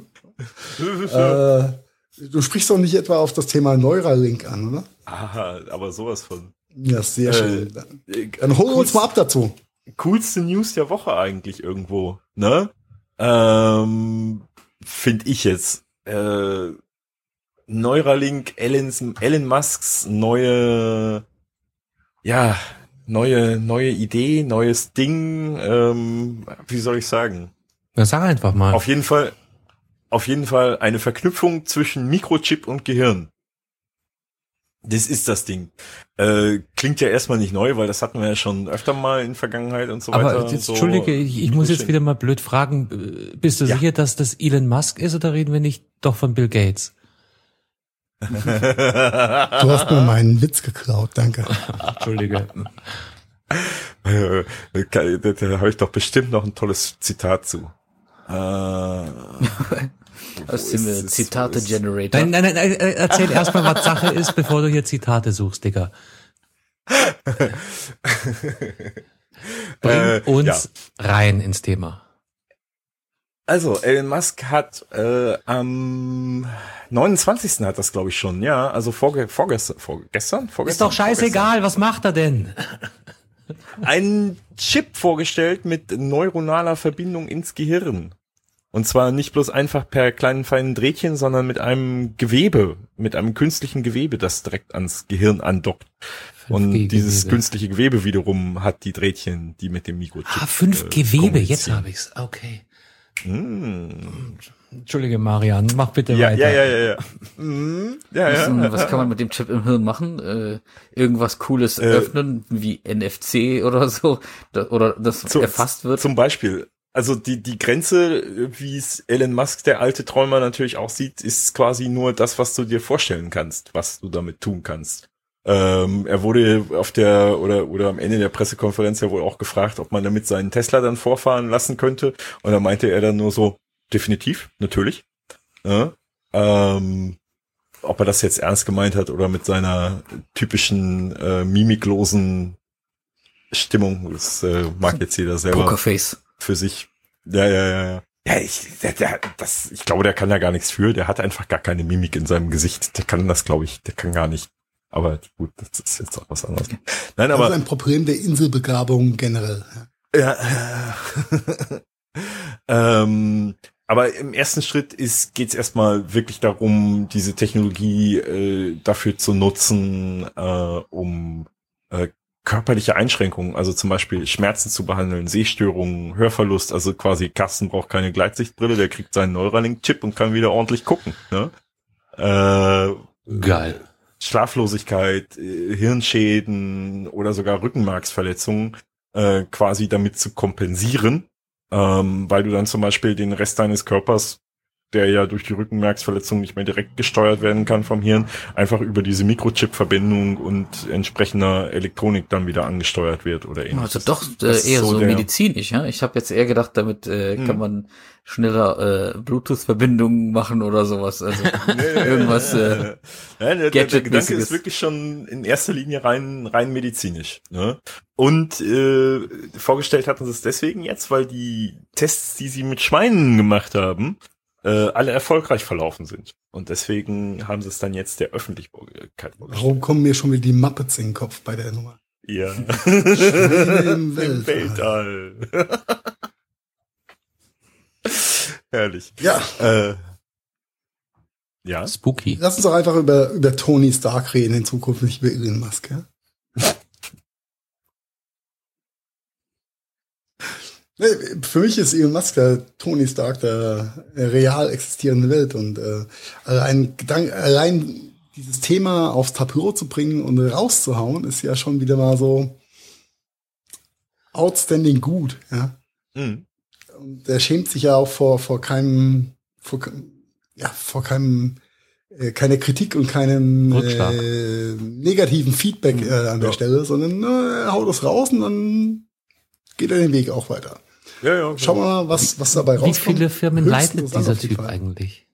äh, du sprichst doch nicht etwa auf das Thema Neuralink an, oder? Aha, aber sowas von. Ja, sehr Äh, schön. Dann, dann hol uns mal ab dazu. Coolste News der Woche eigentlich irgendwo, ne? Ähm, finde ich jetzt. Äh, Neuralink, Elons, Elon Musks neue, ja, neue, neue Idee, neues Ding, ähm, wie soll ich sagen? Na, sag einfach mal. Auf jeden Fall, auf jeden Fall eine Verknüpfung zwischen Mikrochip und Gehirn. Das ist das Ding. Äh, klingt ja erstmal nicht neu, weil das hatten wir ja schon öfter mal in Vergangenheit und so weiter. Aber jetzt, so. Entschuldige, ich, ich muss jetzt wieder mal blöd fragen. Bist du Ja. sicher, dass das Elon Musk ist oder reden wir nicht doch von Bill Gates? Du hast mir meinen Witz geklaut, danke. Entschuldige. Äh, da da habe ich doch bestimmt noch ein tolles Zitat zu. Äh, Aus Wo dem ist äh, es? Zitate-Generator. Nein, nein, nein, nein, erzähl erstmal, was Sache ist, bevor du hier Zitate suchst, Digga. Bring Äh, uns ja. rein ins Thema. Also, Elon Musk hat äh, am neunundzwanzigsten hat das, glaube ich, schon, ja, also vorge vorgestern, vorgestern, vorgestern, Ist doch scheißegal, was macht er denn? einen Chip vorgestellt mit neuronaler Verbindung ins Gehirn. Und zwar nicht bloß einfach per kleinen feinen Drähtchen, sondern mit einem Gewebe, mit einem künstlichen Gewebe, das direkt ans Gehirn andockt. Und G dieses Gewebe. künstliche Gewebe wiederum hat die Drähtchen, die mit dem Mikrochip. Ah, fünf äh, Gewebe, jetzt kommunizieren. habe ich's. Okay. Mm. Entschuldige, Marian, mach bitte Ja, weiter. ja, ja, ja, ja. Mm, ja, Was, ja. was kann man mit dem Chip im Hirn machen? Äh, irgendwas Cooles Äh, öffnen, wie N F C oder so, da, oder das Zu- erfasst wird. Zum Beispiel. Also die die Grenze, wie es Elon Musk, der alte Träumer, natürlich auch sieht, ist quasi nur das, was du dir vorstellen kannst, was du damit tun kannst. Ähm, er wurde auf der oder oder am Ende der Pressekonferenz ja wohl auch gefragt, ob man damit seinen Tesla dann vorfahren lassen könnte. Und da meinte er dann nur so, definitiv, natürlich. Ja, ähm, ob er das jetzt ernst gemeint hat oder mit seiner typischen äh, mimiklosen Stimmung, das äh, mag jetzt jeder selber Pokerface. für sich. Ja, ja, ja, ja. Ja, ich, der, der, das, ich glaube, der kann da gar nichts für. Der hat einfach gar keine Mimik in seinem Gesicht. Der kann das, glaube ich, der kann gar nicht. Aber gut, das ist jetzt auch was anderes. Nein, Das aber ist ein Problem der Inselbegabung generell. ja, ähm, aber im ersten Schritt ist geht's erstmal wirklich darum, diese Technologie äh, dafür zu nutzen, äh, um äh, körperliche Einschränkungen, also zum Beispiel Schmerzen zu behandeln, Sehstörungen, Hörverlust, also quasi Carsten braucht keine Gleitsichtbrille, der kriegt seinen Neuralink-Chip und kann wieder ordentlich gucken. Ne? Äh, Geil. Schlaflosigkeit, äh, Hirnschäden oder sogar Rückenmarksverletzungen äh, quasi damit zu kompensieren, ähm, weil du dann zum Beispiel den Rest deines Körpers, der ja durch die Rückenmarksverletzung nicht mehr direkt gesteuert werden kann vom Hirn, einfach über diese Mikrochip-Verbindung und entsprechender Elektronik dann wieder angesteuert wird oder ähnliches. Also doch äh, Das ist eher so, der- medizinisch, ja. Ich habe jetzt eher gedacht, damit äh, Hm. kann man schneller äh, Bluetooth-Verbindungen machen oder sowas. Also irgendwas. Äh, ja, der, der, der Gedanke Gadget-mäßiges. ist wirklich schon in erster Linie rein rein medizinisch. Ne? Und äh, vorgestellt hatten sie es deswegen jetzt, weil die Tests, die sie mit Schweinen gemacht haben, äh, alle erfolgreich verlaufen sind. Und deswegen haben sie es dann jetzt der Öffentlichkeit vorgestellt. Warum kommen mir schon wieder die Muppets in den Kopf bei der Nummer? Ja. Schwäne im Im Weltall. Weltall. Herrlich. Ja, Äh, ja. Spooky. lass uns doch einfach über, über Tony Stark reden in Zukunft, nicht über Elon Musk, ja? Nee, für mich ist Elon Musk der Tony Stark der äh, real existierenden Welt und äh, allein, Gedank, allein dieses Thema aufs Tapet zu bringen und rauszuhauen, ist ja schon wieder mal so outstanding gut, ja. Mhm. Und er schämt sich ja auch vor, vor keinem, vor, ke- ja, vor keinem, äh, keine Kritik und keinem Rückschlag. äh, negativen Feedback äh, an der Ja. Stelle, sondern äh, er haut es raus und dann geht er den Weg auch weiter. Ja, ja. Schauen wir mal, was, was dabei Wie rauskommt. viele Firmen Höchst leitet interessant dieser auf jeden Typ Fall. eigentlich?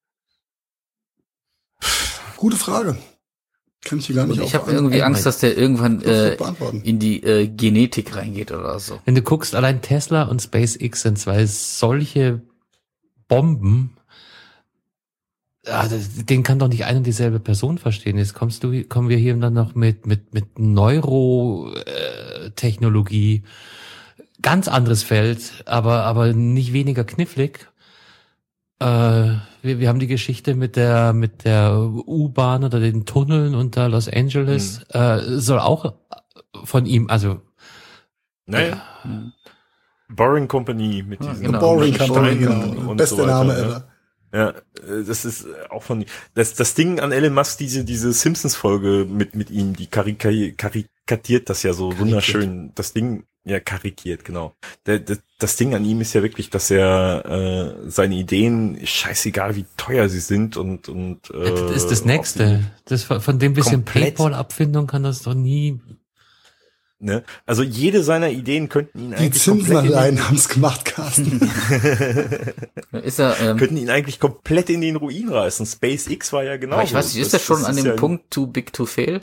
Gute Frage. Kann ich dir gar nicht und ich habe aufbeantworten. irgendwie Angst, dass der irgendwann äh, beantworten. in die äh, Genetik reingeht oder so. Wenn du guckst, allein Tesla und SpaceX sind zwei solche Bomben. Ja, das- den kann doch nicht eine und dieselbe Person verstehen. Jetzt kommst du, kommen wir hier dann noch mit mit mit Neurotechnologie, ganz anderes Feld, aber aber nicht weniger knifflig. Äh, wir, wir haben die Geschichte mit der mit der U-Bahn oder den Tunneln unter Los Angeles. Äh, soll auch von ihm, also Naja. Hm. Boring Company mit Ja, diesen genau. Boring Steinen Company, genau. und Beste so weiter, Name ne? ever. Ja, äh, das ist auch von das das Ding an Elon Musk, diese diese Simpsons Folge mit mit ihm, die karika karikatiert das ja so wunderschön. Das Ding ja karikiert, genau. Der, der, das Ding an ihm ist ja wirklich, dass er äh, seine Ideen, scheißegal wie teuer sie sind und und äh, das ist das Nächste. Das von von dem bisschen komplett- PayPal-Abfindung kann das doch nie. Ne? Also jede seiner Ideen könnten ihn Die eigentlich Zinsen komplett in den, allein haben es gemacht, Carsten. Ist er, ähm, könnten ihn eigentlich komplett in den Ruin reißen. SpaceX war ja genau. aber ich weiß nicht, ist er schon an dem ja, Punkt too big to fail?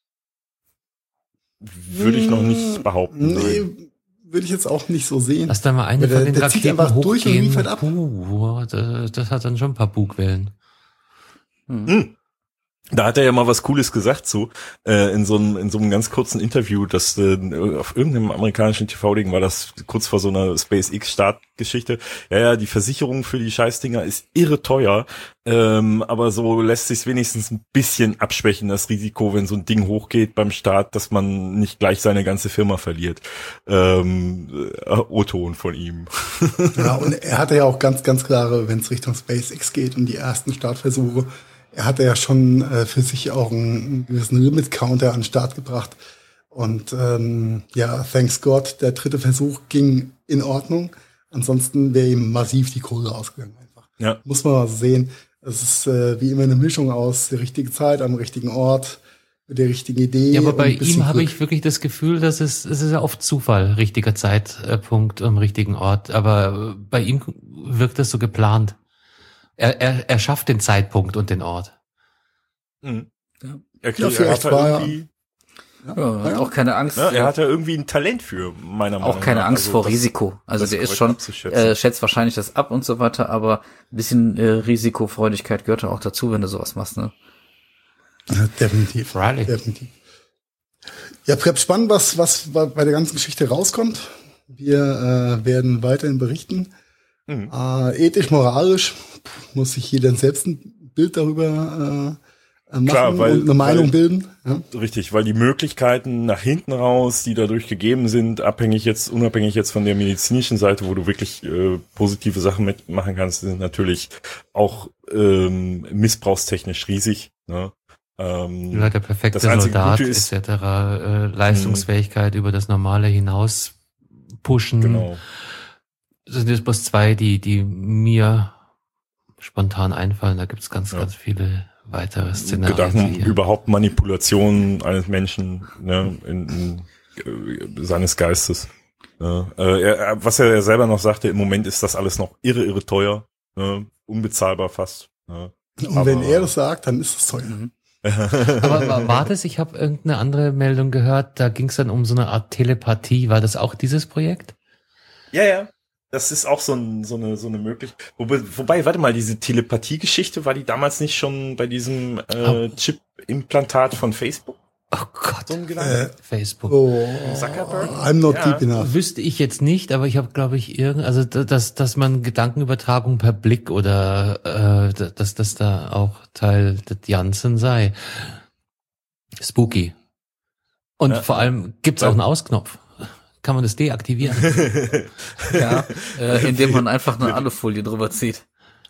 Würde ich noch nicht behaupten. nein. Nee, würde ich jetzt auch nicht so sehen. Lass da mal eine Der- von den der zieht Raketen einfach durch und hochgehen. liefert ab. Puh, das, das hat dann schon ein paar Bugwellen. Hm. Da hat er ja mal was Cooles gesagt zu, äh, in so einem in so einem ganz kurzen Interview, das äh, auf irgendeinem amerikanischen T V-Ding war das kurz vor so einer SpaceX-Startgeschichte. Ja, ja, die Versicherung für die Scheißdinger ist irre teuer, ähm, aber so lässt sich wenigstens ein bisschen abschwächen, das Risiko, wenn so ein Ding hochgeht beim Start, dass man nicht gleich seine ganze Firma verliert. Ähm, äh, O-Ton von ihm. Ja, und er hatte ja auch ganz, ganz klare, wenn es Richtung SpaceX geht und die ersten Startversuche, er hatte ja schon äh, für sich auch einen, einen gewissen Limit-Counter an den Start gebracht. Und ähm, ja, thanks God, der dritte Versuch ging in Ordnung. Ansonsten wäre ihm massiv die Kohle ausgegangen einfach. Ja. Muss man mal sehen. Es ist äh, wie immer eine Mischung aus der richtigen Zeit, am richtigen Ort, mit der richtigen Idee. Ja, aber und bei ein bisschen ihm habe Glück. ich wirklich das Gefühl, dass es, es ist ja oft Zufall, richtiger Zeitpunkt am richtigen Ort. Aber bei ihm wirkt das so geplant. Er, er, er schafft den Zeitpunkt und den Ort. Mhm. Ja. Er, Ja, kriegt, er vielleicht hat war da er- irgendwie, Ja, hat auch keine Angst. ne, er hat da irgendwie ein Talent für, meiner Meinung nach. auch keine Angst Also vor das- Risiko. Also das der ist korrekt schon, abzuschätzen. äh, schätzt wahrscheinlich das ab und so weiter, aber ein bisschen äh, Risikofreudigkeit gehört da auch dazu, wenn du sowas machst, ne? Ja, definitiv. Freilich. Definitiv. Ja, bleibt spannend, was, was bei der ganzen Geschichte rauskommt. Wir äh, werden weiterhin berichten. Mhm. Äh, ethisch, moralisch muss sich jeder selbst ein Bild darüber machen Klar, weil, und eine Meinung weil, bilden. Ja. Richtig, weil die Möglichkeiten nach hinten raus, die dadurch gegeben sind, abhängig jetzt, unabhängig jetzt von der medizinischen Seite, wo du wirklich äh, positive Sachen mitmachen kannst, sind natürlich auch ähm, missbrauchstechnisch riesig. Ne? Ähm, Ja, der perfekte das einzige Soldat Gute et ist, cetera. Äh, Leistungsfähigkeit über das Normale hinaus pushen. genau. Das sind jetzt bloß zwei, die, die mir spontan einfallen. Da gibt's ganz, Ja. ganz viele weitere Szenarien. Gedanken hier. überhaupt Manipulation eines Menschen, ne, in, in, äh, seines Geistes. Ne. Äh, er, was er selber noch sagte, im Moment ist das alles noch irre, irre teuer, ne, unbezahlbar fast. Ne. Und Aber- wenn er das sagt, dann ist es teuer. Aber wa- war das, ich habe irgendeine andere Meldung gehört, da ging's dann um so eine Art Telepathie. War das auch dieses Projekt? Ja, ja. Das ist auch so, ein, so eine so eine Möglichkeit. Wobei, wobei, warte mal, diese Telepathie-Geschichte, war die damals nicht schon bei diesem äh, Chip-Implantat von Facebook? Oh Gott, So ein Gedanke? Facebook. Oh, Zuckerberg? I'm not Ja. deep enough. Wüsste ich jetzt nicht, aber ich habe, glaube ich, irgend, also d- dass dass man Gedankenübertragung per Blick oder äh, d- dass das da auch Teil des Janssen sei. Spooky. Und Ja. vor allem gibt's auch einen Ausknopf. Kann man das deaktivieren? Ja, äh, indem man einfach eine Alufolie drüber zieht.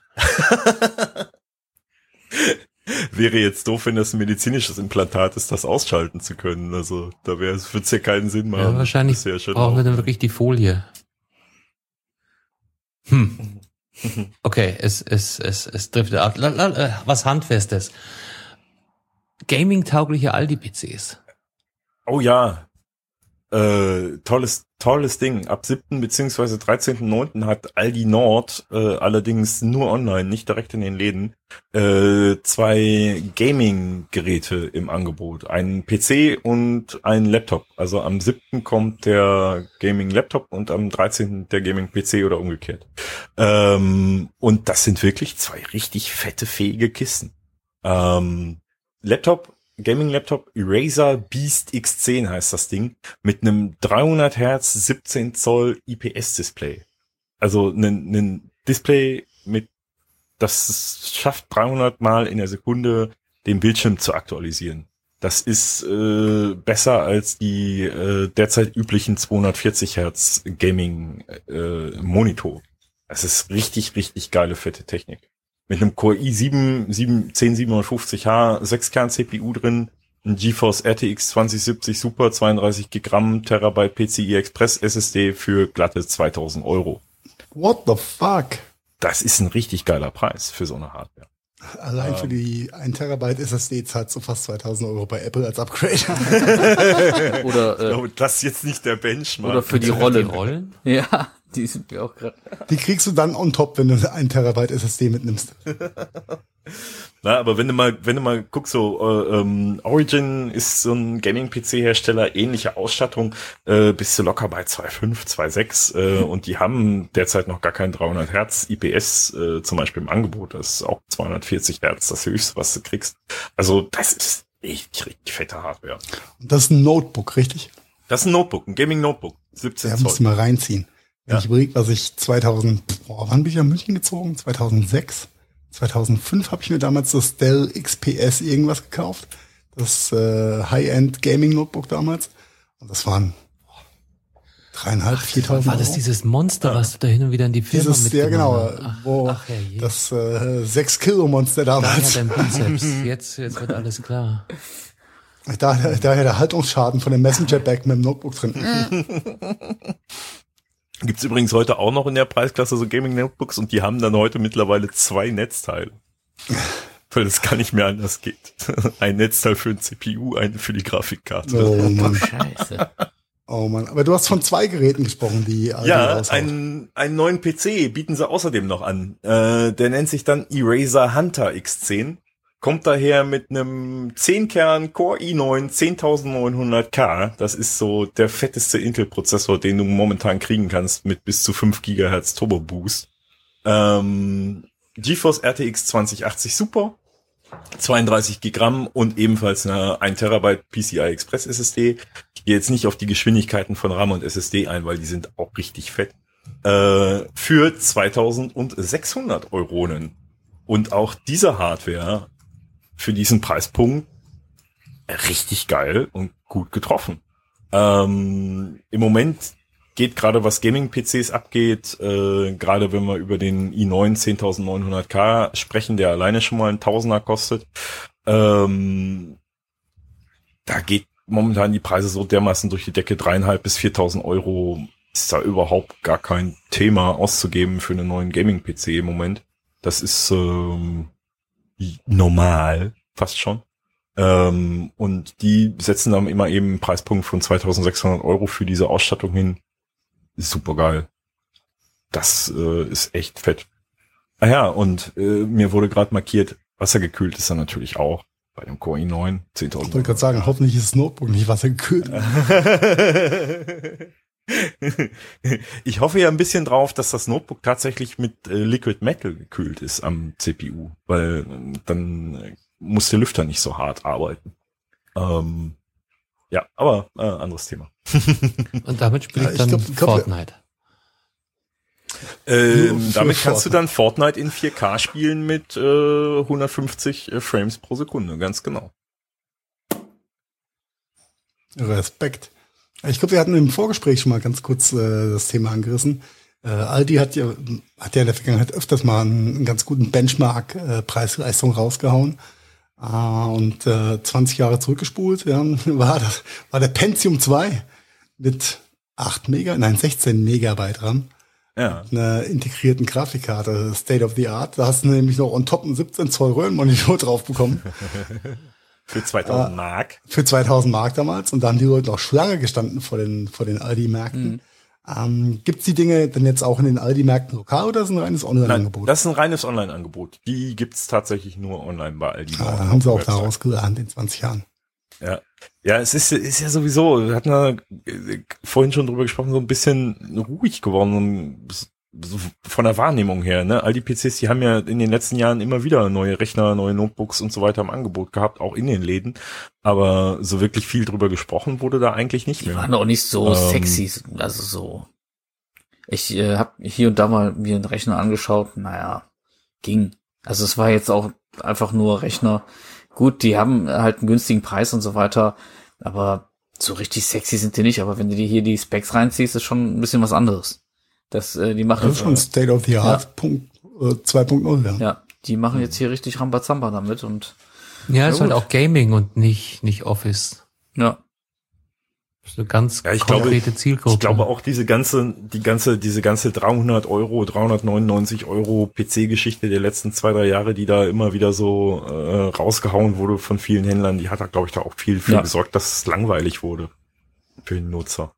Wäre jetzt doof, wenn das ein medizinisches Implantat ist, das ausschalten zu können. Also da wäre es, würde es ja keinen Sinn machen. Ja, wahrscheinlich Das ist ja schon brauchen wir auch- dann wirklich die Folie. Hm. Okay, es es es es driftet ab. La- la- äh, Was Handfestes. Gaming-taugliche Aldi-P Cs. Oh ja. Äh, tolles, tolles Ding. Ab siebten beziehungsweise dreizehnten neunten hat Aldi Nord, äh, allerdings nur online, nicht direkt in den Läden, äh, zwei Gaming-Geräte im Angebot. Einen P C und einen Laptop. Also am siebten kommt der Gaming-Laptop und am dreizehnten der Gaming-P C oder umgekehrt. Ähm, und das sind wirklich zwei richtig fette, fähige Kisten. Ähm, Laptop, Gaming-Laptop, Eraser Beast X zehn heißt das Ding, mit einem dreihundert Hertz siebzehn Zoll I P S-Display. Also ein, ein Display mit, das es schafft dreihundert Mal in der Sekunde den Bildschirm zu aktualisieren. Das ist äh, besser als die äh, derzeit üblichen zweihundertvierzig Hertz Gaming-Monitor. Das ist richtig, richtig geile, fette Technik. Mit einem Core i sieben, sieben zehn siebenhundertfünfzig H, sechs Kern C P U drin, ein GeForce R T X zwanzig siebzig Super, zweiunddreißig Gigabyte, Terabyte P C I Express S S D für glatte zweitausend Euro. What the fuck? Das ist ein richtig geiler Preis für so eine Hardware. Allein für die ein Terabyte S S D zahlt so fast zweitausend Euro bei Apple als Upgrade. Oder, Ich äh, glaube, das ist jetzt nicht der Benchmark. oder für die Die Rollen. Rollen? Ja, die sind mir auch gerade. Die kriegst du dann on top, wenn du ein Terabyte S S D mitnimmst. Na, aber wenn du mal, wenn du mal guckst, so äh, ähm, Origin ist so ein Gaming-P C-Hersteller, ähnliche Ausstattung, äh, bist du locker bei zwei Komma fünf, zwei Komma sechs äh, und die haben derzeit noch gar kein dreihundert Hertz I P S äh, zum Beispiel im Angebot. Das ist auch zweihundertvierzig Hertz, das höchste, was du kriegst. Also das ist richtig, richtig fette Hardware. Und das ist ein Notebook, richtig? Das ist ein Notebook, ein Gaming-Notebook, siebzehn Ja, Zoll. musst du mal reinziehen. Wenn Ja. ich überlege, was ich zweitausend, boah, wann bin ich nach München gezogen? zweitausendsechs? zweitausendfünf habe ich mir damals das Dell X P S irgendwas gekauft. Das äh, High-End Gaming Notebook damals. Und das waren boah, dreieinhalb, viertausend War das Euro. dieses Monster, was du da hin und wieder in die Firma Dieses, ja mitgenommen genau, hast? Ach, wo ach herrje. das äh, sechs Kilo Monster Daher damals. dein Bizeps. Jetzt, jetzt wird alles klar. Daher, daher der Haltungsschaden von dem Messenger-Bag mit dem Notebook drin. Gibt's übrigens heute auch noch in der Preisklasse so Gaming-Notebooks und die haben dann heute mittlerweile zwei Netzteile. Weil es gar nicht mehr anders geht. Ein Netzteil für ein C P U, ein für die Grafikkarte. Oh Mann, Scheiße. oh Mann. Aber du hast von zwei Geräten gesprochen, die Aldi Ja, raushaut. einen, einen neuen P C bieten sie außerdem noch an. Äh, der nennt sich dann Eraser Hunter X zehn. Kommt daher mit einem zehn Kern Core i neun zehntausendneunhundert K. Das ist so der fetteste Intel-Prozessor, den du momentan kriegen kannst mit bis zu fünf Gigahertz Turbo Boost. Ähm, GeForce R T X zwanzig achtzig Super, zweiunddreißig Gigramm und ebenfalls eine ein Terabyte P C I Express S S D. Ich gehe jetzt nicht auf die Geschwindigkeiten von RAM und S S D ein, weil die sind auch richtig fett. Äh, für zweitausendsechshundert Euronen. Und auch diese Hardware für diesen Preispunkt richtig geil und gut getroffen. Ähm, im Moment geht gerade, was Gaming-P Cs abgeht, äh, gerade wenn wir über den i neun zehntausendneunhundert K sprechen, der alleine schon mal ein Tausender kostet, ähm, da geht momentan die Preise so dermaßen durch die Decke, dreieinhalb bis viertausend Euro ist da überhaupt gar kein Thema auszugeben für einen neuen Gaming-P C im Moment. Das ist ähm, normal, fast schon. Ähm, und die setzen dann immer eben einen Preispunkt von zweitausendsechshundert Euro für diese Ausstattung hin. Super geil. Das äh, ist echt fett. Ah ja, und äh, mir wurde gerade markiert, wassergekühlt ist er natürlich auch. Bei dem Core i neun, zehntausend. Ich wollte gerade sagen, hoffentlich ist das Notebook nicht wassergekühlt. Ich hoffe ja ein bisschen drauf, dass das Notebook tatsächlich mit äh, Liquid Metal gekühlt ist am C P U, weil äh, dann äh, muss der Lüfter nicht so hart arbeiten. Ähm, ja, aber äh, anderes Thema. Und damit spiele Ja, ich ich dann glaub- ich glaub, Fortnite. Ähm, Nur für damit kannst du Fortnite. dann Fortnite in vier K spielen mit äh, hundertfünfzig äh, Frames pro Sekunde, ganz genau. Respekt. Ich glaube, wir hatten im Vorgespräch schon mal ganz kurz äh, das Thema angerissen. Äh, Aldi hat ja, hat ja in der Vergangenheit öfters mal einen, einen ganz guten Benchmark äh, Preis-Leistung rausgehauen. Äh, und äh, zwanzig Jahre zurückgespult, ja, war, das, war der Pentium zwei mit acht Mega, nein, sechzehn Megabyte RAM. Ja. Einer integrierten Grafikkarte, State of the Art. Da hast du nämlich noch on top einen siebzehn Zoll Röhrenmonitor drauf bekommen. Für zweitausend Mark. Für zweitausend Mark damals. Und da haben die Leute noch Schlange gestanden vor den, vor den Aldi-Märkten. Mhm. Ähm, gibt's die Dinge denn jetzt auch in den Aldi-Märkten lokal oder ist es ein reines Nein, Online-Angebot? das ist ein reines Online-Angebot. Die gibt's tatsächlich nur online bei Aldi. Ah, da haben sie auch daraus gelernt in zwanzig Jahren. Ja, ja, es ist, ist ja sowieso, wir hatten ja äh, vorhin schon drüber gesprochen, so ein bisschen ruhig geworden, so von der Wahrnehmung her, ne? All die P Cs, die haben ja in den letzten Jahren immer wieder neue Rechner, neue Notebooks und so weiter im Angebot gehabt, auch in den Läden, aber so wirklich viel drüber gesprochen wurde da eigentlich nicht Die mehr. waren auch nicht so Ähm. sexy, also so. Ich äh, habe hier und da mal mir einen Rechner angeschaut, naja, ging. Also es war jetzt auch einfach nur Rechner. Gut, die haben halt einen günstigen Preis und so weiter, aber so richtig sexy sind die nicht. Aber wenn du dir hier die Specs reinziehst, ist schon ein bisschen was anderes. Das, äh, die machen Das ist schon State of the Art Punkt, äh, zwei Punkt null. Ja. ja, die machen jetzt hier richtig Rambazamba damit und Ja, ist gut. halt auch Gaming und nicht, nicht Office. ja. Das ist eine ganz Ja, ich glaube, konkrete Zielgruppe. Ich glaube auch diese ganze, die ganze, diese ganze dreihundert Euro, dreihundertneunundneunzig Euro P C-Geschichte der letzten zwei, drei Jahre, die da immer wieder so äh, rausgehauen wurde von vielen Händlern, die hat da, glaube ich, da auch viel für Ja. gesorgt, dass es langweilig wurde für den Nutzer.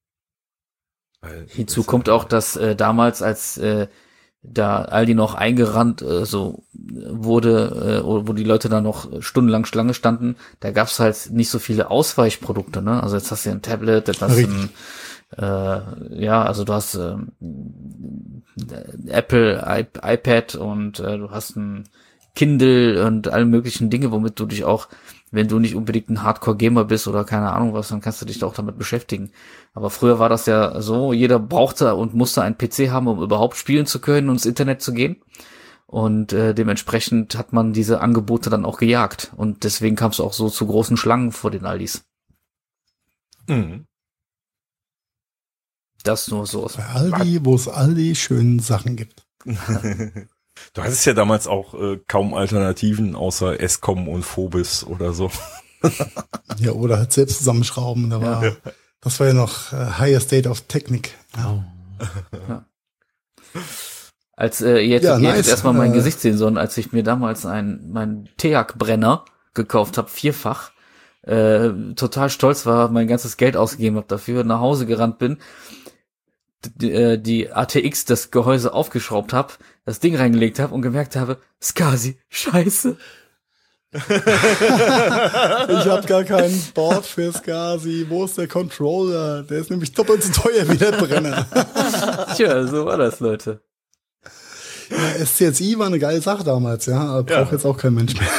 Weil Hinzu das- kommt auch, dass äh, damals, als äh, da Aldi noch eingerannt äh, so wurde, äh, wo die Leute da noch stundenlang Schlange standen, da gab's halt nicht so viele Ausweichprodukte, ne? Also jetzt hast du ein Tablet, jetzt hast du ein, äh, ja, also du hast ähm, Apple, I- iPad und äh, du hast ein Kindle und alle möglichen Dinge, womit du dich auch, wenn du nicht unbedingt ein Hardcore-Gamer bist oder keine Ahnung was, dann kannst du dich da auch damit beschäftigen. Aber früher war das ja so, jeder brauchte und musste einen P C haben, um überhaupt spielen zu können und ins Internet zu gehen. Und äh, dementsprechend hat man diese Angebote dann auch gejagt. Und deswegen kam es auch so zu großen Schlangen vor den Aldis. Mhm. Das nur so. Bei Aldi, wo es Aldi schönen Sachen gibt. Du hattest ja damals auch äh, kaum Alternativen außer Escom und Phobis oder so. Ja, oder halt selbst zusammenschrauben. Da war, das war ja noch äh, Higher State of Technik. Ja. Als äh, ihr jetzt, Ja, ihr hättet nice. erstmal mein Äh, Gesicht sehen sollen, als ich mir damals einen meinen Teak-Brenner gekauft habe, vierfach, äh, total stolz war, mein ganzes Geld ausgegeben habe dafür, nach Hause gerannt bin, die, äh, die A T X, das Gehäuse aufgeschraubt habe, das Ding reingelegt habe und gemerkt habe, SCSI, scheiße. Ich habe gar keinen Board für SCSI. Wo ist der Controller? Der ist nämlich doppelt so teuer wie der Brenner. Tja, so war das, Leute. Ja, S C S I war eine geile Sache damals, ja. Aber braucht Ja. jetzt auch kein Mensch mehr.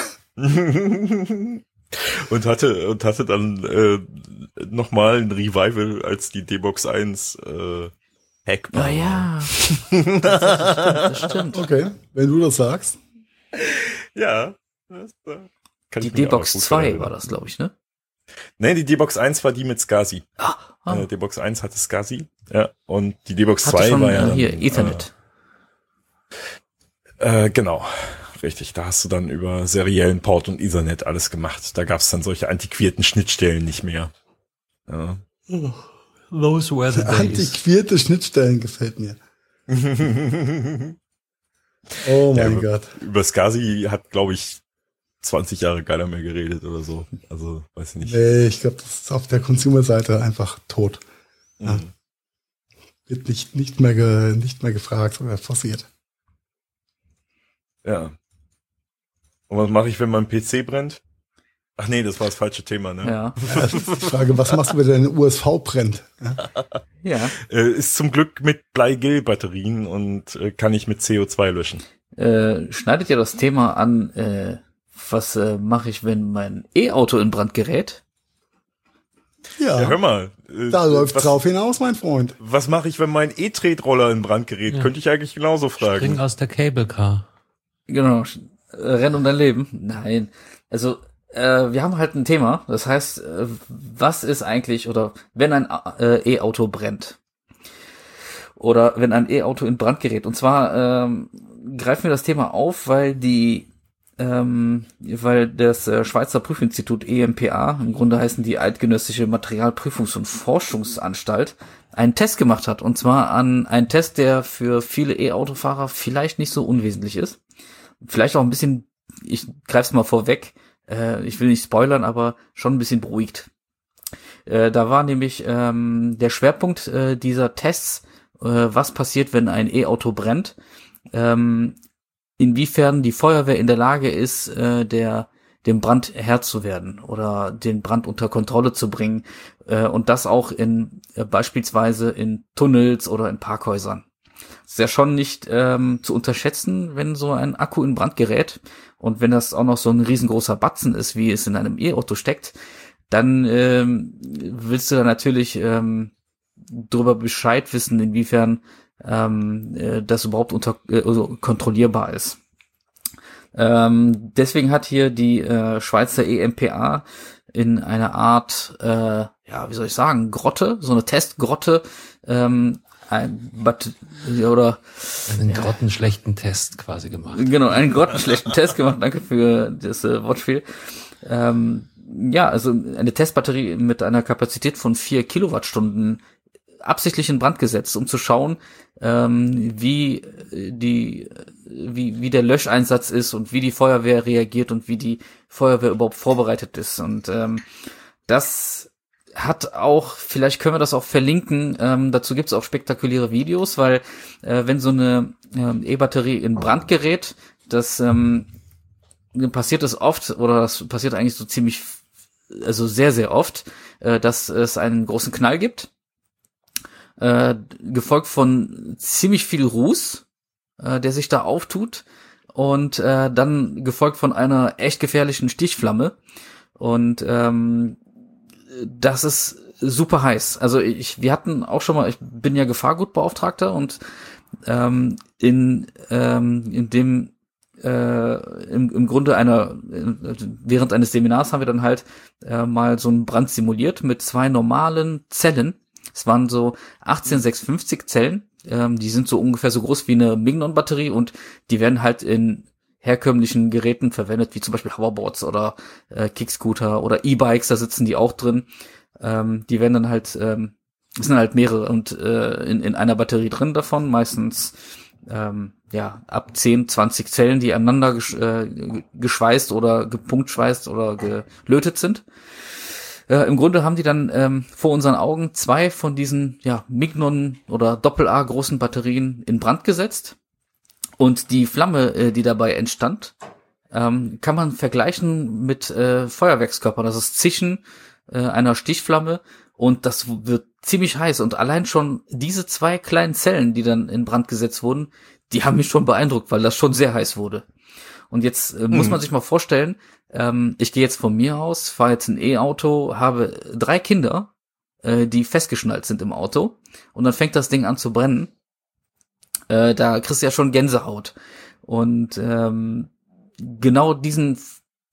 und hatte und hatte dann äh, nochmal ein Revival, als die D-Box eins äh, hackbar Ah ja. war. Das stimmt. Okay, wenn du das sagst. Ja. Das, äh, kann Die ich mich auch D-Box gut zwei erinnern. war das, glaube ich, ne? Nee, die D-Box eins war die mit SCSI. Ah, ah. Äh, D-Box eins hatte SCSI, ja, und die D-Box Hatte zwei schon war ja äh, dann, hier Ethernet. Äh, äh, genau, richtig. Da hast du dann über seriellen Port und Ethernet alles gemacht. Da gab es dann solche antiquierten Schnittstellen nicht mehr. Ja. Those were the days. Antiquierte Schnittstellen gefällt mir. Oh Ja, mein über, Gott. über SCSI hat, glaube ich, zwanzig Jahre keiner mehr geredet oder so. Also, weiß ich nicht. Nee, ich glaube, das ist auf der Consumer-Seite einfach tot. Ja. Mhm. Wird nicht, nicht mehr ge, nicht mehr gefragt oder forciert. Ja. Und was mache ich, wenn mein P C brennt? Ach nee, das war das falsche Thema, ne? Ja. Ja, das ist die Frage, was machst du, wenn deine U S V brennt? Ja. Ja. Äh, ist zum Glück mit Bleigel-Batterien und äh, kann ich mit C O zwei löschen. Äh, schneidet ja das Thema an, äh, was äh, mache ich, wenn mein E-Auto in Brand gerät? Ja, Ja, hör mal. Äh, da läuft was, drauf hinaus, mein Freund. Was mache ich, wenn mein E-Tretroller in Brand gerät? Ja. Könnte ich eigentlich genauso fragen. Spring aus der Cable Car. Genau, sch- äh, renn um dein Leben. Nein, also äh, wir haben halt ein Thema, das heißt, äh, was ist eigentlich, oder wenn ein äh, E-Auto brennt, oder wenn ein E-Auto in Brand gerät, und zwar ähm, greifen wir das Thema auf, weil die ähm, weil das äh, Schweizer Prüfinstitut E M P A, im Grunde heißen die Eidgenössische Materialprüfungs- und Forschungsanstalt, einen Test gemacht hat, und zwar an einen Test, der für viele E-Autofahrer vielleicht nicht so unwesentlich ist. Vielleicht auch ein bisschen, ich greif's mal vorweg, äh, ich will nicht spoilern, aber schon ein bisschen beruhigt. Äh, da war nämlich ähm, der Schwerpunkt äh, dieser Tests, äh, was passiert, wenn ein E-Auto brennt, ähm, inwiefern die Feuerwehr in der Lage ist, äh, der dem Brand Herr zu werden oder den Brand unter Kontrolle zu bringen, äh, und das auch in äh, beispielsweise in Tunnels oder in Parkhäusern. Ist ja schon nicht ähm, zu unterschätzen, wenn so ein Akku in Brand gerät, und wenn das auch noch so ein riesengroßer Batzen ist, wie es in einem E-Auto steckt, dann ähm, willst du da natürlich ähm, darüber Bescheid wissen, inwiefern ähm, äh, das überhaupt unter äh, also kontrollierbar ist. Ähm, deswegen hat hier die äh, Schweizer E M P A in einer Art, äh, ja, wie soll ich sagen, Grotte, so eine Testgrotte, ähm, ein Bat oder Einen grottenschlechten Test quasi gemacht. genau, einen grottenschlechten Test gemacht. Danke für das äh, Wortspiel. Ähm, ja, also eine Testbatterie mit einer Kapazität von vier Kilowattstunden absichtlich in Brand gesetzt, um zu schauen, ähm, wie die, wie wie der Löscheinsatz ist und wie die Feuerwehr reagiert und wie die Feuerwehr überhaupt vorbereitet ist. Und ähm, das hat auch, vielleicht können wir das auch verlinken, ähm, dazu gibt es auch spektakuläre Videos, weil äh, wenn so eine ähm, E-Batterie in Brand gerät, das ähm, passiert es oft, oder das passiert eigentlich so ziemlich, also sehr, sehr oft, äh, dass es einen großen Knall gibt, äh, gefolgt von ziemlich viel Ruß, äh, der sich da auftut, und äh, dann gefolgt von einer echt gefährlichen Stichflamme. Und ähm, das ist super heiß. Also ich, wir hatten auch schon mal, ich bin ja Gefahrgutbeauftragter, und ähm, in ähm, in dem äh, im, im Grunde einer während eines Seminars haben wir dann halt äh, mal so einen Brand simuliert mit zwei normalen Zellen. Es waren so achtzehn sechshundertfünfzig Zellen. Ähm, die sind so ungefähr so groß wie eine Mignon-Batterie, und die werden halt in herkömmlichen Geräten verwendet, wie zum Beispiel Hoverboards oder äh, Kickscooter oder E-Bikes, da sitzen die auch drin. Ähm, die werden dann halt, ähm, es sind halt mehrere und äh, in, in einer Batterie drin davon, meistens ähm, ja ab zehn, zwanzig Zellen, die aneinander gesch äh, geschweißt oder gepunktschweißt oder gelötet sind. Äh, Im Grunde haben die dann ähm, vor unseren Augen zwei von diesen ja Mignon oder Doppel-A großen Batterien in Brand gesetzt. Und die Flamme, äh, die dabei entstand, ähm, kann man vergleichen mit äh, Feuerwerkskörpern. Das ist Zischen äh, einer Stichflamme, und das wird ziemlich heiß. Und allein schon diese zwei kleinen Zellen, die dann in Brand gesetzt wurden, die haben mich schon beeindruckt, weil das schon sehr heiß wurde. Und jetzt äh, muss man sich mal vorstellen, ähm, ich gehe jetzt von mir aus, fahre jetzt ein E-Auto, habe drei Kinder, äh, die festgeschnallt sind im Auto, und dann fängt das Ding an zu brennen. Äh, da kriegst du ja schon Gänsehaut. Und ähm, genau diesen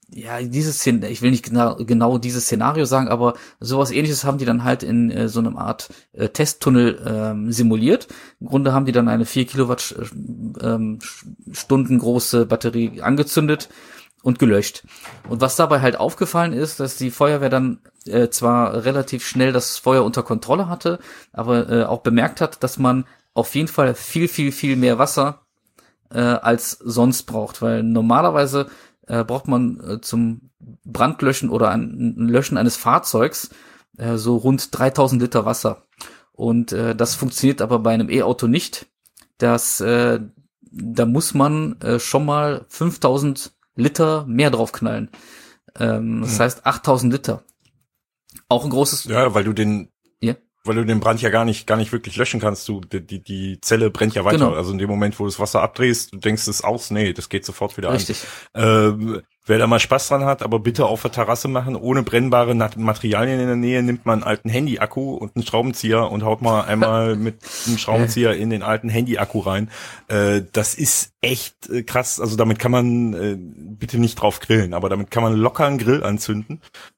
ja, dieses Szen- ich will nicht genau, genau dieses Szenario sagen, aber sowas Ähnliches haben die dann halt in äh, so einem Art äh, Testtunnel ähm, simuliert. Im Grunde haben die dann eine vier Kilowattstunden ähm, Stunden große Batterie angezündet und gelöscht. Und was dabei halt aufgefallen ist, dass die Feuerwehr dann äh, zwar relativ schnell das Feuer unter Kontrolle hatte, aber äh, auch bemerkt hat, dass man auf jeden Fall viel, viel, viel mehr Wasser äh, als sonst braucht, weil normalerweise äh, braucht man äh, zum Brandlöschen oder ein, ein Löschen eines Fahrzeugs äh, so rund dreitausend Liter Wasser. Und äh, das funktioniert aber bei einem E-Auto nicht. Das, äh, da muss man äh, schon mal fünftausend Liter mehr draufknallen. Ähm, das Hm. heißt achttausend Liter. Auch ein großes... Ja, weil du den, Ja. weil du den Brand ja gar nicht, gar nicht wirklich löschen kannst. Du, die, die, die Zelle brennt ja weiter. Genau. Also in dem Moment, wo du das Wasser abdrehst, du denkst es aus, nee, das geht sofort wieder Richtig. an. Ähm, wer da mal Spaß dran hat, aber bitte auf der Terrasse machen, ohne brennbare Nat- Materialien in der Nähe, nimmt man einen alten Handy-Akku und einen Schraubenzieher und haut mal einmal mit einem Schraubenzieher in den alten Handy-Akku rein. Äh, das ist echt äh, krass. Also damit kann man äh, bitte nicht drauf grillen, aber damit kann man locker einen Grill anzünden.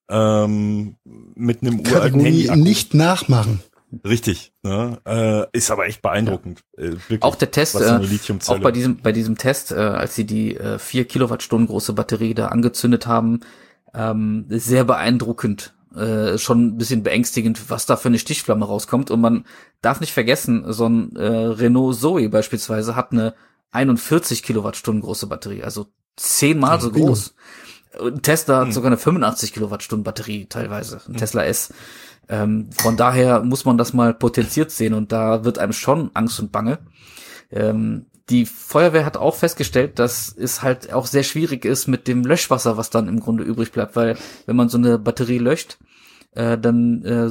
Ähm, mit einem uralten Kategorie Handy-Akku. nicht nachmachen. Richtig, ne? äh, ist aber echt beeindruckend. Äh, wirklich, Auch der Test, was so eine äh, Lithiumzelle- auch bei diesem bei diesem Test, äh, als sie die äh, vier Kilowattstunden große Batterie da angezündet haben, ähm, sehr beeindruckend, äh, schon ein bisschen beängstigend, was da für eine Stichflamme rauskommt. Und man darf nicht vergessen, so ein äh, Renault Zoe beispielsweise hat eine einundvierzig Kilowattstunden große Batterie, also zehnmal so Bingo. groß. Ein Tesla Hm. hat sogar eine fünfundachtzig Kilowattstunden Batterie teilweise, ein Tesla S. Ähm, von daher muss man das mal potenziert sehen und da wird einem schon Angst und Bange. Ähm, die Feuerwehr hat auch festgestellt, dass es halt auch sehr schwierig ist mit dem Löschwasser, was dann im Grunde übrig bleibt, weil wenn man so eine Batterie löscht, äh, dann äh,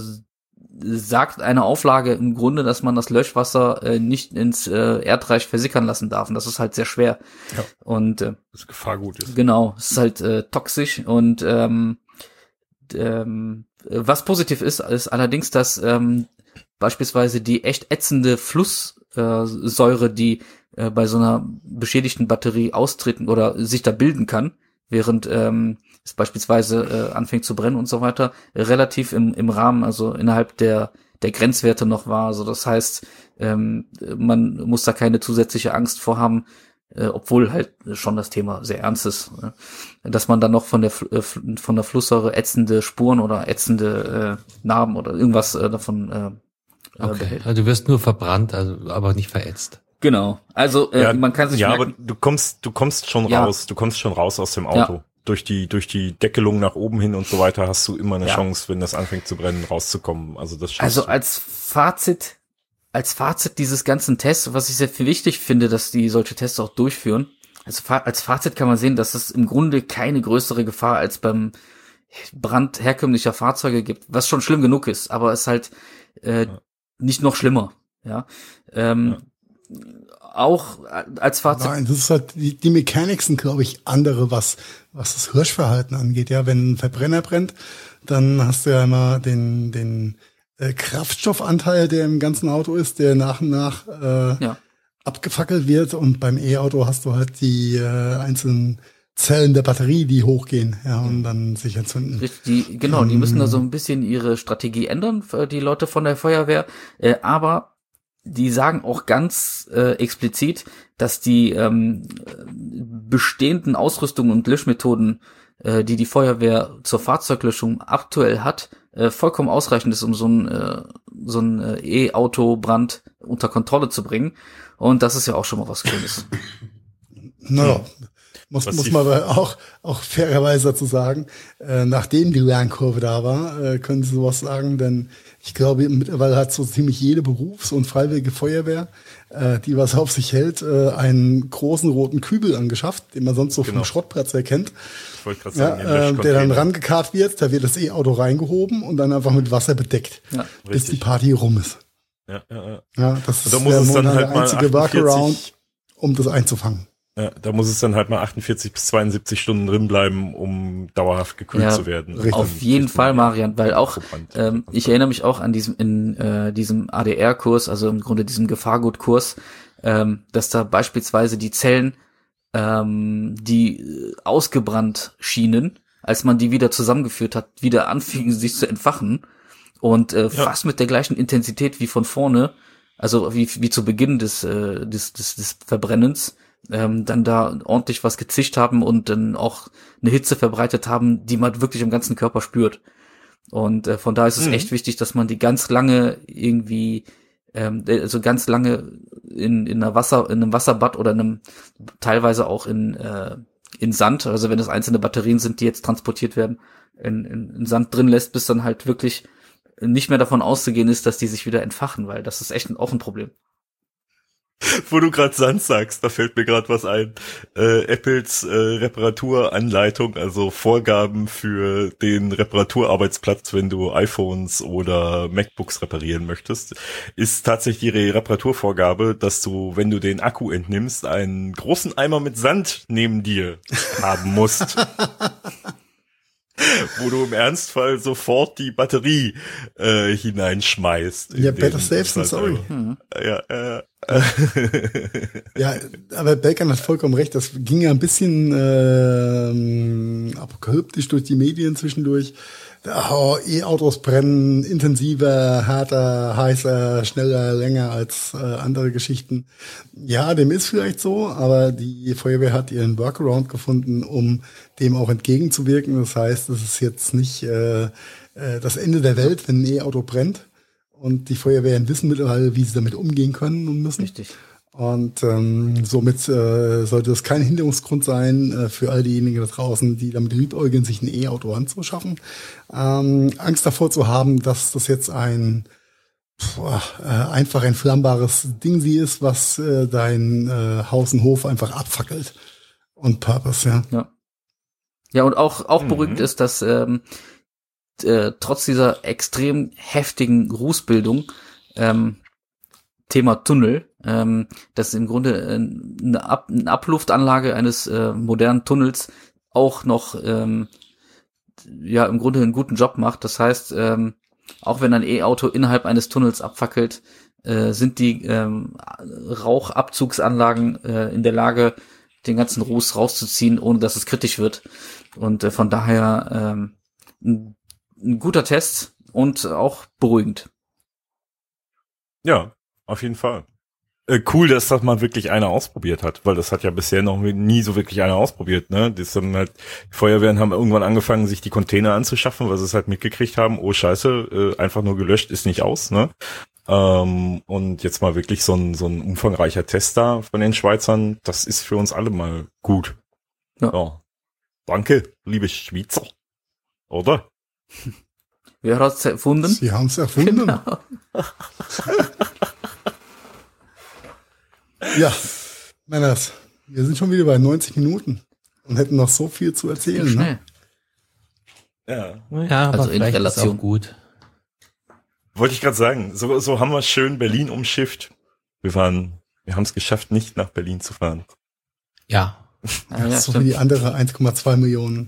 sagt eine Auflage im Grunde, dass man das Löschwasser äh, nicht ins äh, Erdreich versickern lassen darf und das ist halt sehr schwer. Ja. Und äh, das Gefahrgut ist. genau, es ist halt äh, toxisch und ähm, ähm, was positiv ist, ist allerdings, dass ähm, beispielsweise die echt ätzende Flusssäure, äh, Säure, die äh, bei so einer beschädigten Batterie austreten oder sich da bilden kann, während ähm, es beispielsweise äh, anfängt zu brennen und so weiter, relativ im, im Rahmen, also innerhalb der der Grenzwerte noch war. Also das heißt, ähm, man muss da keine zusätzliche Angst vorhaben, äh, obwohl halt schon das Thema sehr ernst ist, ne? Dass man dann noch von der Fl- äh, von der Flusssäure ätzende Spuren oder ätzende äh, Narben oder irgendwas äh, davon äh, äh, Okay. behält. Also du wirst nur verbrannt, also aber nicht verätzt. Genau. Also äh, Ja, man kann sich ja, merken, aber du kommst, du kommst schon Ja. raus, du kommst schon raus aus dem Auto. Ja. Durch die, durch die Deckelung nach oben hin und so weiter hast du immer eine Ja. Chance, wenn das anfängt zu brennen, rauszukommen. Also das schaffst also du. als Fazit, als Fazit dieses ganzen Tests, was ich sehr viel wichtig finde, dass die solche Tests auch durchführen. Also fa- als Fazit kann man sehen, dass es im Grunde keine größere Gefahr als beim Brand herkömmlicher Fahrzeuge gibt, was schon schlimm genug ist, aber es ist halt äh, Ja. nicht noch schlimmer. Ja. Ähm, Auch als Fazit. Nein, das ist halt, die, die Mechanics sind, glaube ich, andere, was, was das Hirschverhalten angeht. Ja, wenn ein Verbrenner brennt, dann hast du ja immer den, den äh, Kraftstoffanteil, der im ganzen Auto ist, der nach und nach äh, Ja. abgefackelt wird. Und beim E-Auto hast du halt die äh, einzelnen Zellen der Batterie, die hochgehen, ja, und dann sich entzünden. Richtig, die, genau, die müssen da so ein bisschen ihre Strategie ändern, für die Leute von der Feuerwehr. Äh, aber die sagen auch ganz äh, explizit, dass die ähm, bestehenden Ausrüstungen und Löschmethoden, äh, die die Feuerwehr zur Fahrzeuglöschung aktuell hat, äh, vollkommen ausreichend ist, um so ein, äh, so ein äh, E-Auto-Brand unter Kontrolle zu bringen. Und das ist ja auch schon mal was Schönes. Naja, muss, Was muss die- man aber auch, auch fairerweise dazu sagen, äh, nachdem die Lernkurve da war, äh, können Sie sowas sagen, denn ich glaube, mittlerweile hat so ziemlich jede Berufs- und freiwillige Feuerwehr, äh, die was auf sich hält, äh, einen großen roten Kübel angeschafft, den man sonst so Genau. vom Schrottplatz erkennt, Ich wollte gerade ja, sagen, den äh, der dann Löschcontainer. rangekarrt wird, da wird das E-Auto reingehoben und dann einfach mit Wasser bedeckt, Ja, bis richtig. die Party rum ist. Ja, ja, ja. Ja, das Und da ist muss der es dann momentan halt der mal einzige Workaround, achtundvierzig, um das einzufangen. ja, da muss es dann halt mal achtundvierzig bis zweiundsiebzig Stunden drin bleiben, um dauerhaft gekühlt Ja, zu werden. richtig. auf jeden Fall, Marian, weil auch, Verbrannt. ähm, ich erinnere mich auch an diesem, in äh, diesem A D R-Kurs, also im Grunde diesem Gefahrgutkurs, ähm, dass da beispielsweise die Zellen ähm, die äh, ausgebrannt schienen, als man die wieder zusammengeführt hat, wieder anfingen sich zu entfachen und äh, ja. fast mit der gleichen Intensität wie von vorne, also wie wie zu Beginn des äh, des, des des Verbrennens, ähm, dann da ordentlich was gezischt haben und dann auch eine Hitze verbreitet haben, die man wirklich im ganzen Körper spürt. Und äh, von daher ist es mhm. echt wichtig, dass man die ganz lange irgendwie, ähm, also ganz lange in in einer Wasser, in einem Wasserbad oder in einem, teilweise auch in äh, in Sand, also wenn es einzelne Batterien sind, die jetzt transportiert werden, in, in, in Sand drin lässt, bis dann halt wirklich nicht mehr davon auszugehen ist, dass die sich wieder entfachen, weil das ist echt ein, auch ein Problem. Wo du gerade Sand sagst, da fällt mir gerade was ein. Äh, Apples äh, Reparaturanleitung, also Vorgaben für den Reparaturarbeitsplatz, wenn du iPhones oder MacBooks reparieren möchtest, ist tatsächlich die Reparaturvorgabe, dass du, wenn du den Akku entnimmst, einen großen Eimer mit Sand neben dir haben musst. Wo du im Ernstfall sofort die Batterie äh, hineinschmeißt. Ja, better safe than sorry. Mhm. Ja, äh, ja, aber Belkan hat vollkommen recht. Das ging ja ein bisschen äh, apokalyptisch durch die Medien zwischendurch. Oh, E-Autos brennen intensiver, härter, heißer, schneller, länger als äh, andere Geschichten. Ja, dem ist vielleicht so, aber die Feuerwehr hat ihren Workaround gefunden, um dem auch entgegenzuwirken. Das heißt, es ist jetzt nicht äh, äh, das Ende der Welt, wenn ein E-Auto brennt. Und die Feuerwehren wissen mittlerweile, wie sie damit umgehen können und müssen. Richtig. Und ähm, somit äh, sollte es kein Hinderungsgrund sein äh, für all diejenigen da draußen, die damit liebäugeln, sich ein E-Auto anzuschaffen. Ähm, Angst davor zu haben, dass das jetzt ein boah, äh, einfach entflammbares Ding sie ist, was äh, dein äh, Haus und Hof einfach abfackelt. Und Purpose, ja. Ja, ja und auch auch mhm. beruhigend ist, dass ähm, äh, trotz dieser extrem heftigen Rußbildung ähm, Thema Tunnel, ähm, dass im Grunde äh, eine, Ab- eine Abluftanlage eines äh, modernen Tunnels auch noch ähm, ja im Grunde einen guten Job macht. Das heißt, ähm, auch wenn ein E-Auto innerhalb eines Tunnels abfackelt, äh, sind die ähm, Rauchabzugsanlagen äh, in der Lage, den ganzen Ruß rauszuziehen, ohne dass es kritisch wird. Und äh, von daher ähm, ein, ein guter Test und auch beruhigend. Ja, auf jeden Fall. Äh, cool, dass das mal wirklich einer ausprobiert hat, weil das hat ja bisher noch nie so wirklich einer ausprobiert, ne? Das haben halt, die Feuerwehren haben irgendwann angefangen, sich die Container anzuschaffen, weil sie es halt mitgekriegt haben, oh scheiße, äh, einfach nur gelöscht, ist nicht aus, ne? Ähm, und jetzt mal wirklich so ein, so ein umfangreicher Test da von den Schweizern, das ist für uns alle mal gut. Ja. Ja. Danke, liebe Schweizer. Oder? Wer hat es erfunden? Sie haben es erfunden. Genau. Ja, Männers, wir sind schon wieder bei neunzig Minuten und hätten noch so viel zu erzählen. Schnell. Ne? Ja, ja, aber Also in vielleicht Relation. ist auch gut. Wollte ich gerade sagen, so, so haben wir schön Berlin umschifft. Wir waren, wir haben es geschafft, nicht nach Berlin zu fahren. Ja. Ja, ja, so stimmt. wie die andere eins Komma zwei Millionen.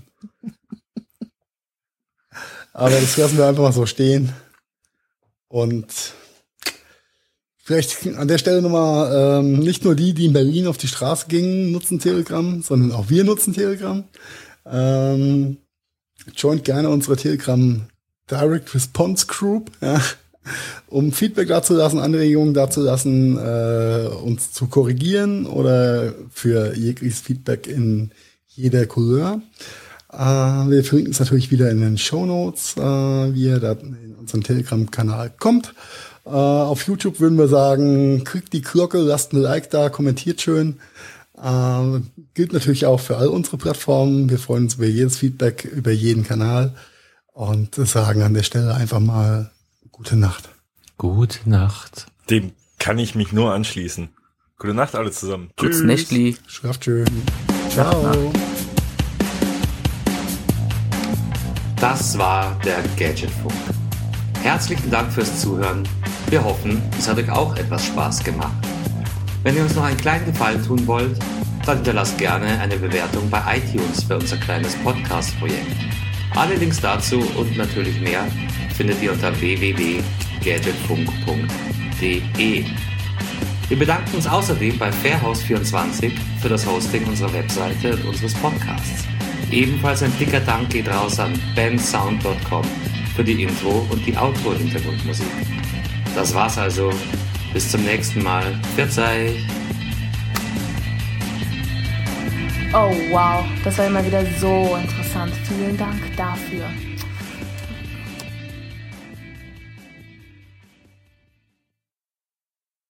Aber das lassen wir einfach mal so stehen. Und vielleicht an der Stelle nochmal, ähm, nicht nur die, die in Berlin auf die Straße gingen, nutzen Telegram, sondern auch wir nutzen Telegram. Ähm, joint gerne unsere Telegram Direct Response Group, ja, um Feedback dazu lassen, Anregungen dazu lassen, äh, uns zu korrigieren oder für jegliches Feedback in jeder Couleur. Äh, wir verlinken es natürlich wieder in den Shownotes, äh, wie ihr da in unseren Telegram-Kanal kommt. Uh, auf YouTube würden wir sagen, kriegt die Glocke, lasst ein Like da, kommentiert schön. Uh, gilt natürlich auch für all unsere Plattformen. Wir freuen uns über jedes Feedback, über jeden Kanal und sagen an der Stelle einfach mal gute Nacht. Gute Nacht. Dem kann ich mich nur anschließen. Gute Nacht alle zusammen. Gutes Nächtli. Schlaft schön. Ciao. Das war der Gadgetfunk. Herzlichen Dank fürs Zuhören. Wir hoffen, es hat euch auch etwas Spaß gemacht. Wenn ihr uns noch einen kleinen Gefallen tun wollt, dann hinterlasst gerne eine Bewertung bei iTunes für unser kleines Podcast-Projekt. Alle Links dazu und natürlich mehr findet ihr unter w w w punkt gadgetfunk punkt d e. Wir bedanken uns außerdem bei Fairhouse vierundzwanzig für das Hosting unserer Webseite und unseres Podcasts. Ebenfalls ein dicker Dank geht raus an bensound punkt com für die Intro- und die Outro-Hintergrundmusik. Das war's also. Bis zum nächsten Mal. Verzeih! Oh wow, das war immer wieder so interessant. Vielen Dank dafür.